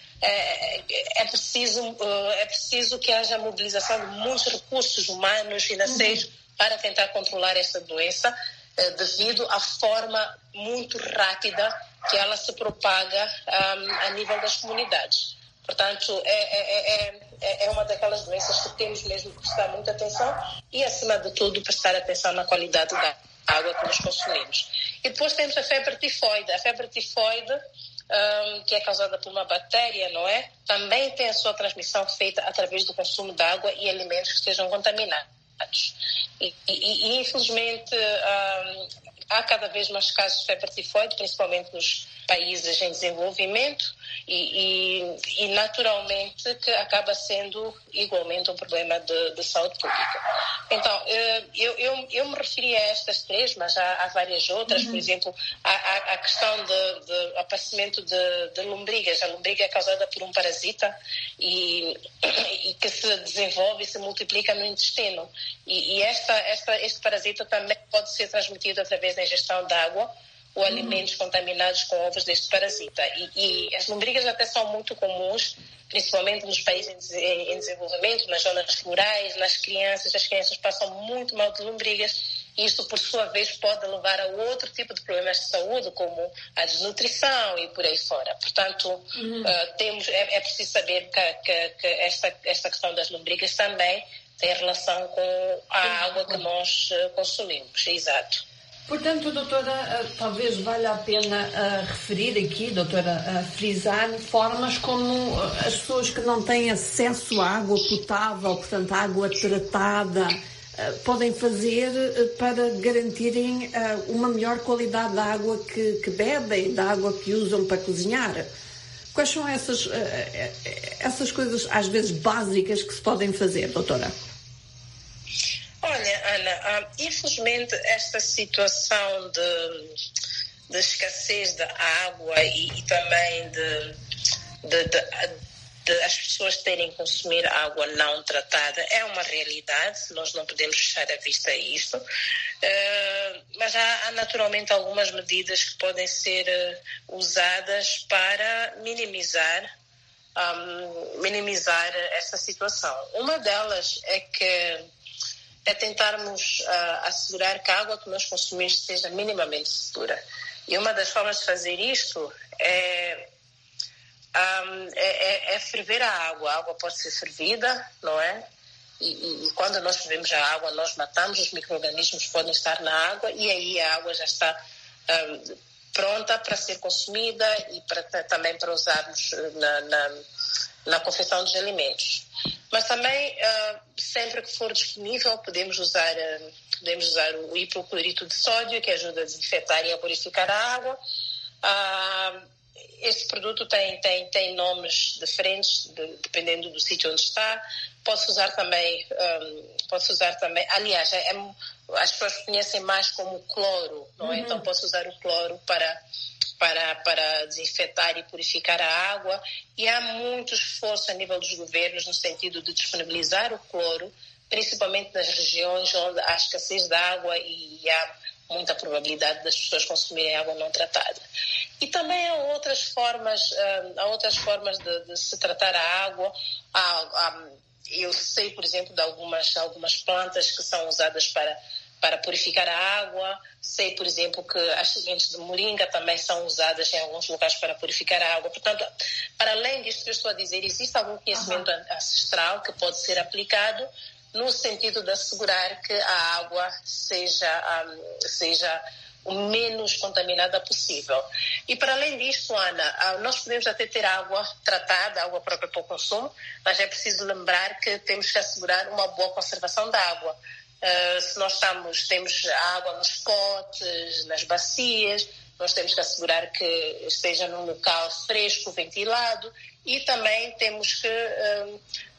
é, é, preciso, é preciso que haja mobilização de muitos recursos humanos, financeiros, uhum. para tentar controlar esta doença, devido à forma muito rápida que ela se propaga um, a nível das comunidades. Portanto, é, é, é, é uma daquelas doenças que temos mesmo que prestar muita atenção e, acima de tudo, prestar atenção na qualidade da água que nós consumimos. E depois temos a febre tifoide. A febre tifoide, um, que é causada por uma bactéria, não é? Também tem a sua transmissão feita através do consumo de água e alimentos que estejam contaminados. E, e, e infelizmente, um, há cada vez mais casos de febre tifoide, principalmente nos países em desenvolvimento, e, e, e naturalmente que acaba sendo igualmente um problema de, de saúde pública. Então, eu, eu, eu me referi a estas três, mas há, há várias outras. Uhum. Por exemplo, a, a questão de, de aparecimento de, de lombrigas. A lombriga é causada por um parasita e, e que se desenvolve e se multiplica no intestino. E, e esta, esta, este parasita também pode ser transmitido através da ingestão de água ou alimentos uhum. contaminados com ovos deste parasita. E, e as lombrigas até são muito comuns, principalmente nos países em, em desenvolvimento, nas zonas rurais, nas crianças. As crianças passam muito mal de lombrigas e isto, por sua vez, pode levar a outro tipo de problemas de saúde, como a desnutrição e por aí fora. Portanto, uhum. uh, temos, é, é preciso saber que, que, que esta, esta questão das lombrigas também tem relação com a uhum. água que nós uh, consumimos. Exato. Portanto, doutora, talvez valha a pena uh, referir aqui, doutora, uh, frisar formas como as pessoas que não têm acesso à água potável, portanto, água tratada, uh, podem fazer uh, para garantirem uh, uma melhor qualidade da água que, que bebem, da água que usam para cozinhar. Quais são essas, uh, essas coisas, às vezes, básicas que se podem fazer, doutora? Olha, Ana, infelizmente esta situação de, de escassez de água e, e também de, de, de, de as pessoas terem que consumir água não tratada é uma realidade, nós não podemos fechar a vista a isto, uh, mas há, há naturalmente algumas medidas que podem ser uh, usadas para minimizar, um, minimizar esta situação. Uma delas é que é tentarmos uh, assegurar que a água que nós consumimos seja minimamente segura. E uma das formas de fazer isto é, um, é, é, é ferver a água. A água pode ser fervida, não é? E, e, e quando nós fervemos a água, nós matamos os micro-organismos que podem estar na água e aí a água já está um, pronta para ser consumida e para, também para usarmos na, na, na confecção dos alimentos. Mas também, uh, sempre que for disponível, podemos usar, uh, podemos usar o hipoclorito de sódio, que ajuda a desinfetar e a purificar a água. Uh, este produto tem, tem, tem nomes diferentes, de, dependendo do sítio onde está. Posso usar também, um, posso usar também, aliás, é, é, as pessoas conhecem mais como cloro, não é? Uhum. Então posso usar o cloro para, para, para desinfetar e purificar a água. E há muito esforço a nível dos governos no sentido de disponibilizar o cloro, principalmente nas regiões onde há escassez de água e há muita probabilidade das pessoas consumirem água não tratada. E também há outras formas, há outras formas de, de se tratar a água. Há, há, eu sei, por exemplo, de algumas, algumas plantas que são usadas para, para purificar a água. Sei, por exemplo, que as sementes de moringa também são usadas em alguns lugares para purificar a água. Portanto, para além disto que eu estou a dizer, existe algum conhecimento uhum. ancestral que pode ser aplicado no sentido de assegurar que a água seja, um, seja o menos contaminada possível. E para além disto, Ana, nós podemos até ter água tratada, água própria para o consumo, mas é preciso lembrar que temos que assegurar uma boa conservação da água. Uh, se nós estamos, temos água nos potes, nas bacias, nós temos que assegurar que esteja num local fresco, ventilado, e também temos que uh,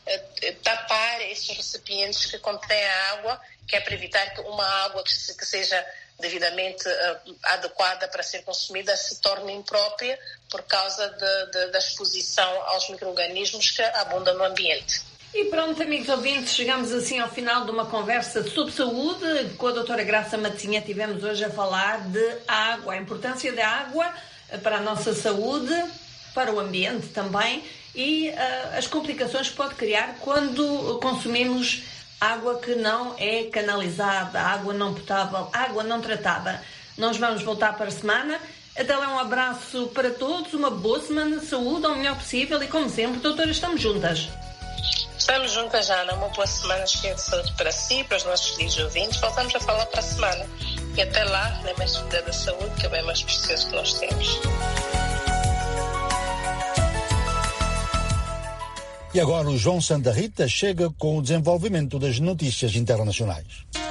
tapar esses recipientes que contêm a água, que é para evitar que uma água que, se, que seja devidamente uh, adequada para ser consumida se torne imprópria por causa de, de, da exposição aos micro-organismos que abundam no ambiente. E pronto, amigos ouvintes, chegamos assim ao final de uma conversa sobre saúde. Com a doutora Graça Matosinha tivemos hoje a falar de água, a importância da água para a nossa saúde, para o ambiente também, e uh, as complicações que pode criar quando consumimos água que não é canalizada, água não potável, água não tratada. Nós vamos voltar para a semana. Até lá, um abraço para todos, uma boa semana de saúde, ao melhor possível, e como sempre, doutora, estamos juntas. Estamos juntas, Ana. Uma boa semana cheia de saúde para si, para os nossos queridos ouvintes. Voltamos a falar para a semana. E até lá, lembre-se de cuidar da saúde, que é bem mais precioso que nós temos. E agora o João Santa Rita chega com o desenvolvimento das notícias internacionais.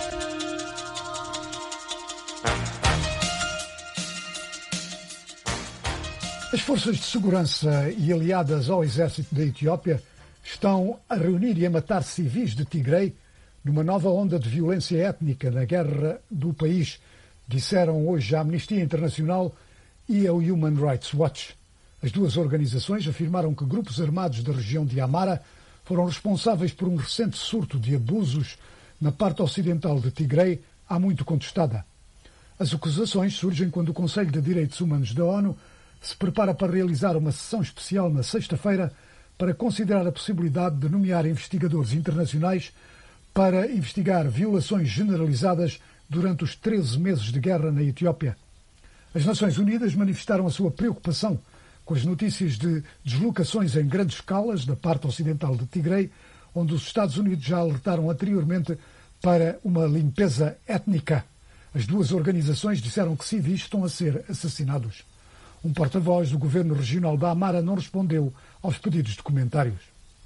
As forças de segurança e aliadas ao exército da Etiópia estão a reunir e a matar civis de Tigray numa nova onda de violência étnica na guerra do país, disseram hoje a Amnistia Internacional e a Human Rights Watch. As duas organizações afirmaram que grupos armados da região de Amhara foram responsáveis por um recente surto de abusos na parte ocidental de Tigray, há muito contestada. As acusações surgem quando o Conselho de Direitos Humanos da ONU se prepara para realizar uma sessão especial na sexta-feira para considerar a possibilidade de nomear investigadores internacionais para investigar violações generalizadas durante os treze meses de guerra na Etiópia. As Nações Unidas manifestaram a sua preocupação com as notícias de deslocações em grandes escalas da parte ocidental de Tigray, onde os Estados Unidos já alertaram anteriormente para uma limpeza étnica. As duas organizações disseram que civis estão a ser assassinados. Um porta-voz do governo regional da Amhara não respondeu aos pedidos de comentários.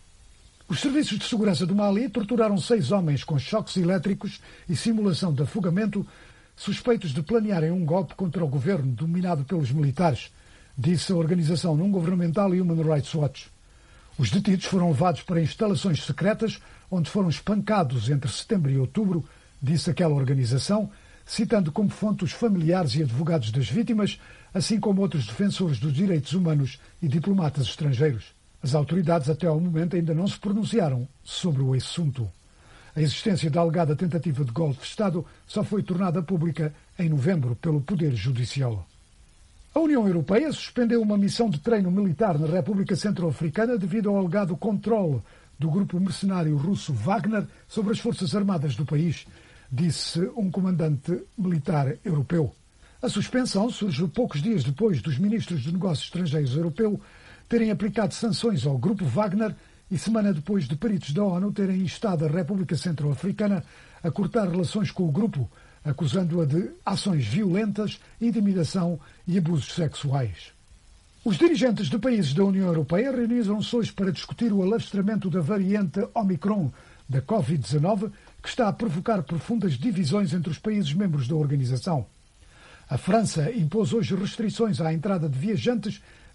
Os serviços de segurança do Mali torturaram seis homens com choques elétricos e simulação de afogamento, suspeitos de planearem um golpe contra o governo dominado pelos militares, disse a organização não-governamental Human Rights Watch. Os detidos foram levados para instalações secretas, onde foram espancados entre setembro e outubro, disse aquela organização, citando como fonte os familiares e advogados das vítimas, assim como outros defensores dos direitos humanos e diplomatas estrangeiros. As autoridades até ao momento ainda não se pronunciaram sobre o assunto. A existência da alegada tentativa de golpe de Estado só foi tornada pública em novembro pelo Poder Judicial. A União Europeia suspendeu uma missão de treino militar na República Centro-Africana devido ao alegado controle do grupo mercenário russo Wagner sobre as forças armadas do país, disse um comandante militar europeu. A suspensão surge poucos dias depois dos ministros de Negócios Estrangeiros europeus terem aplicado sanções ao grupo Wagner e semana depois de peritos da ONU terem instado a República Centro-Africana a cortar relações com o grupo, acusando-a de ações violentas, intimidação e abusos sexuais. Os dirigentes de países da União Europeia reuniram-se hoje para discutir o alastramento da variante Omicron da covid dezanove, que está a provocar profundas divisões entre os países membros da organização. A França impôs hoje restrições à entrada de viajantes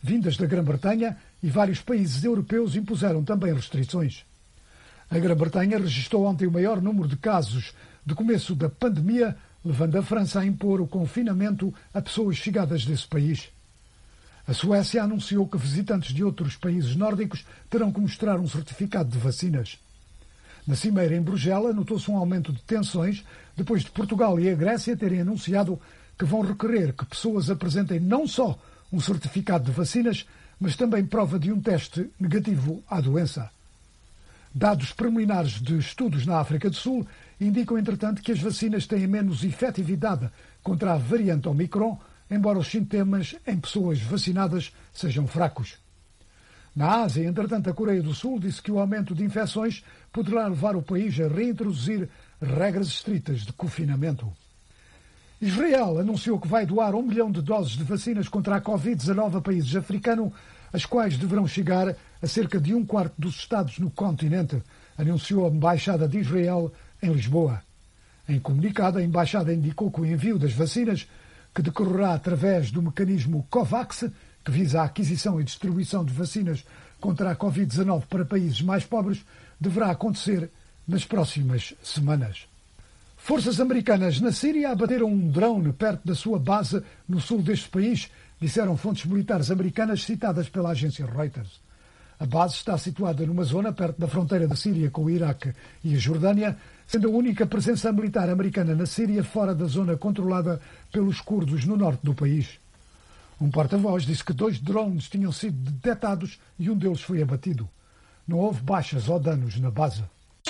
vindas da Grã-Bretanha, e vários países europeus impuseram também restrições. A Grã-Bretanha registrou ontem o maior número de casos de começo da pandemia, levando a França a impor o confinamento a pessoas chegadas desse país. A Suécia anunciou que visitantes de outros países nórdicos terão que mostrar um certificado de vacinas. Na cimeira em Bruxelas, notou-se um aumento de tensões depois de Portugal e a Grécia terem anunciado que vão requerer que pessoas apresentem não só um certificado de vacinas, mas também prova de um teste negativo à doença. Dados preliminares de estudos na África do Sul indicam, entretanto, que as vacinas têm menos efetividade contra a variante Omicron, embora os sintomas em pessoas vacinadas sejam fracos. Na Ásia, entretanto, a Coreia do Sul disse que o aumento de infecções poderá levar o país a reintroduzir regras estritas de confinamento. Israel anunciou que vai doar um milhão de doses de vacinas contra a covid dezenove a países africanos, as quais deverão chegar a cerca de um quarto dos Estados no continente, anunciou a Embaixada de Israel em Lisboa. Em comunicado, a Embaixada indicou que o envio das vacinas, que decorrerá através do mecanismo COVAX, que visa a aquisição e distribuição de vacinas contra a covid dezenove para países mais pobres, deverá acontecer nas próximas semanas. Forças americanas na Síria abateram um drone perto da sua base no sul deste país, disseram fontes militares americanas citadas pela agência Reuters. A base está situada numa zona perto da fronteira da Síria com o Iraque e a Jordânia, sendo a única presença militar americana na Síria fora da zona controlada pelos curdos no norte do país. Um porta-voz disse que dois drones tinham sido detectados e um deles foi abatido. Não houve baixas ou danos na base.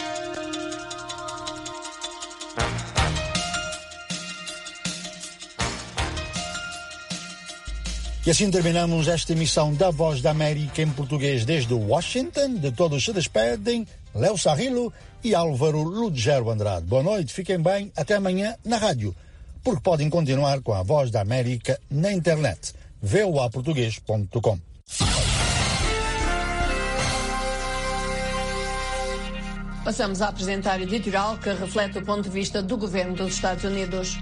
E assim terminamos esta emissão da Voz da América em português desde Washington. De todos se despedem Léo Sarrilo e Álvaro Ludgero Andrade. Boa noite, fiquem bem, até amanhã na rádio, porque podem continuar com a Voz da América na internet, v o a português ponto com. Passamos a apresentar o editorial que reflete o ponto de vista do governo dos Estados Unidos.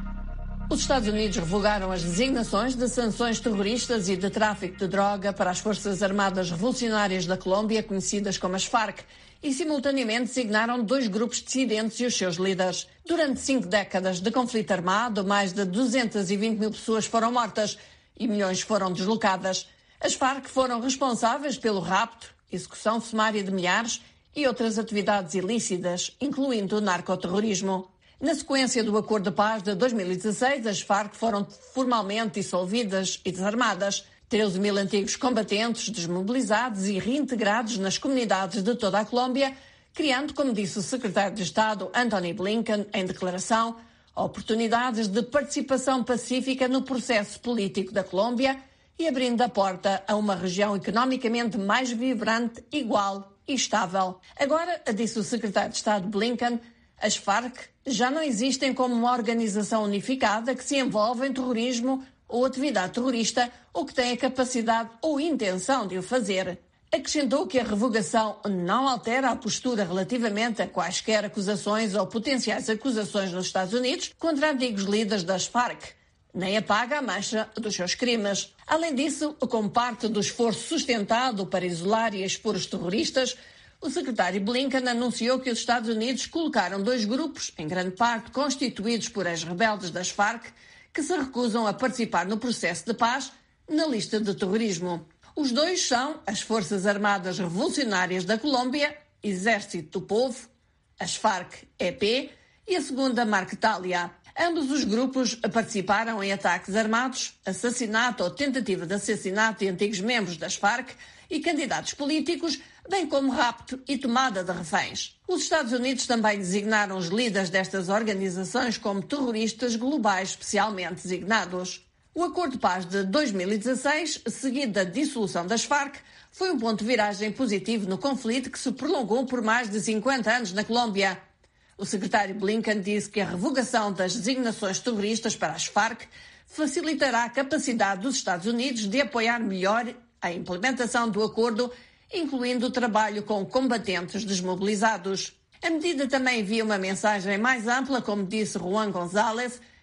Os Estados Unidos revogaram as designações de sanções terroristas e de tráfico de droga para as Forças Armadas Revolucionárias da Colômbia, conhecidas como as FARC, e simultaneamente designaram dois grupos dissidentes e os seus líderes. Durante cinco décadas de conflito armado, mais de duzentas e vinte mil pessoas foram mortas e milhões foram deslocadas. As FARC foram responsáveis pelo rapto, execução sumária de milhares e outras atividades ilícitas, incluindo o narcoterrorismo. Na sequência do Acordo de Paz de dois mil e dezasseis, as FARC foram formalmente dissolvidas e desarmadas. treze mil antigos combatentes desmobilizados e reintegrados nas comunidades de toda a Colômbia, criando, como disse o secretário de Estado Antony Blinken em declaração, oportunidades de participação pacífica no processo político da Colômbia e abrindo a porta a uma região economicamente mais vibrante, igual e estável. Agora, disse o secretário de Estado Blinken, as FARC já não existem como uma organização unificada que se envolve em terrorismo ou atividade terrorista ou que tem a capacidade ou intenção de o fazer. Acrescentou que a revogação não altera a postura relativamente a quaisquer acusações ou potenciais acusações nos Estados Unidos contra antigos líderes das FARC, nem apaga a mancha dos seus crimes. Além disso, como parte do esforço sustentado para isolar e expor os terroristas, o secretário Blinken anunciou que os Estados Unidos colocaram dois grupos, em grande parte constituídos por ex-rebeldes das FARC, que se recusam a participar no processo de paz, na lista de terrorismo. Os dois são as Forças Armadas Revolucionárias da Colômbia, Exército do Povo, as FARC-E P e a segunda Marquetalia. Ambos os grupos participaram em ataques armados, assassinato ou tentativa de assassinato de antigos membros das FARC e candidatos políticos, bem como rapto e tomada de reféns. Os Estados Unidos também designaram os líderes destas organizações como terroristas globais especialmente designados. O Acordo de Paz de dois mil e dezasseis, seguido da dissolução das FARC, foi um ponto de viragem positivo no conflito que se prolongou por mais de cinquenta anos na Colômbia. O secretário Blinken disse que a revogação das designações terroristas para as FARC facilitará a capacidade dos Estados Unidos de apoiar melhor a implementação do acordo, incluindo o trabalho com combatentes desmobilizados. A medida também envia uma mensagem mais ampla, como disse Juan González,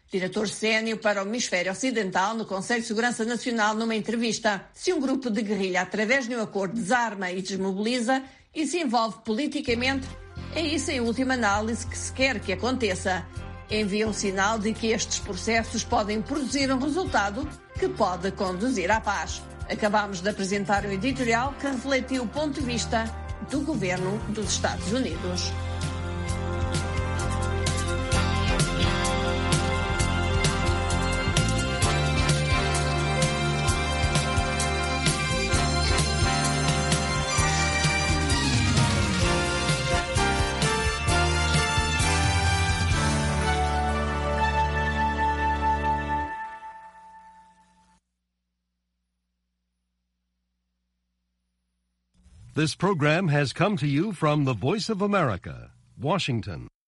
Diretor sénior para o Hemisfério Ocidental no Conselho de Segurança Nacional, numa entrevista. Se um grupo de guerrilha, através de um acordo, desarma e desmobiliza e se envolve politicamente, é isso, em última análise, que se quer que aconteça. Envia um sinal de que estes processos podem produzir um resultado que pode conduzir à paz. Acabamos de apresentar um editorial que refletiu o ponto de vista do governo dos Estados Unidos. This program has come to you from the Voice of America, Washington.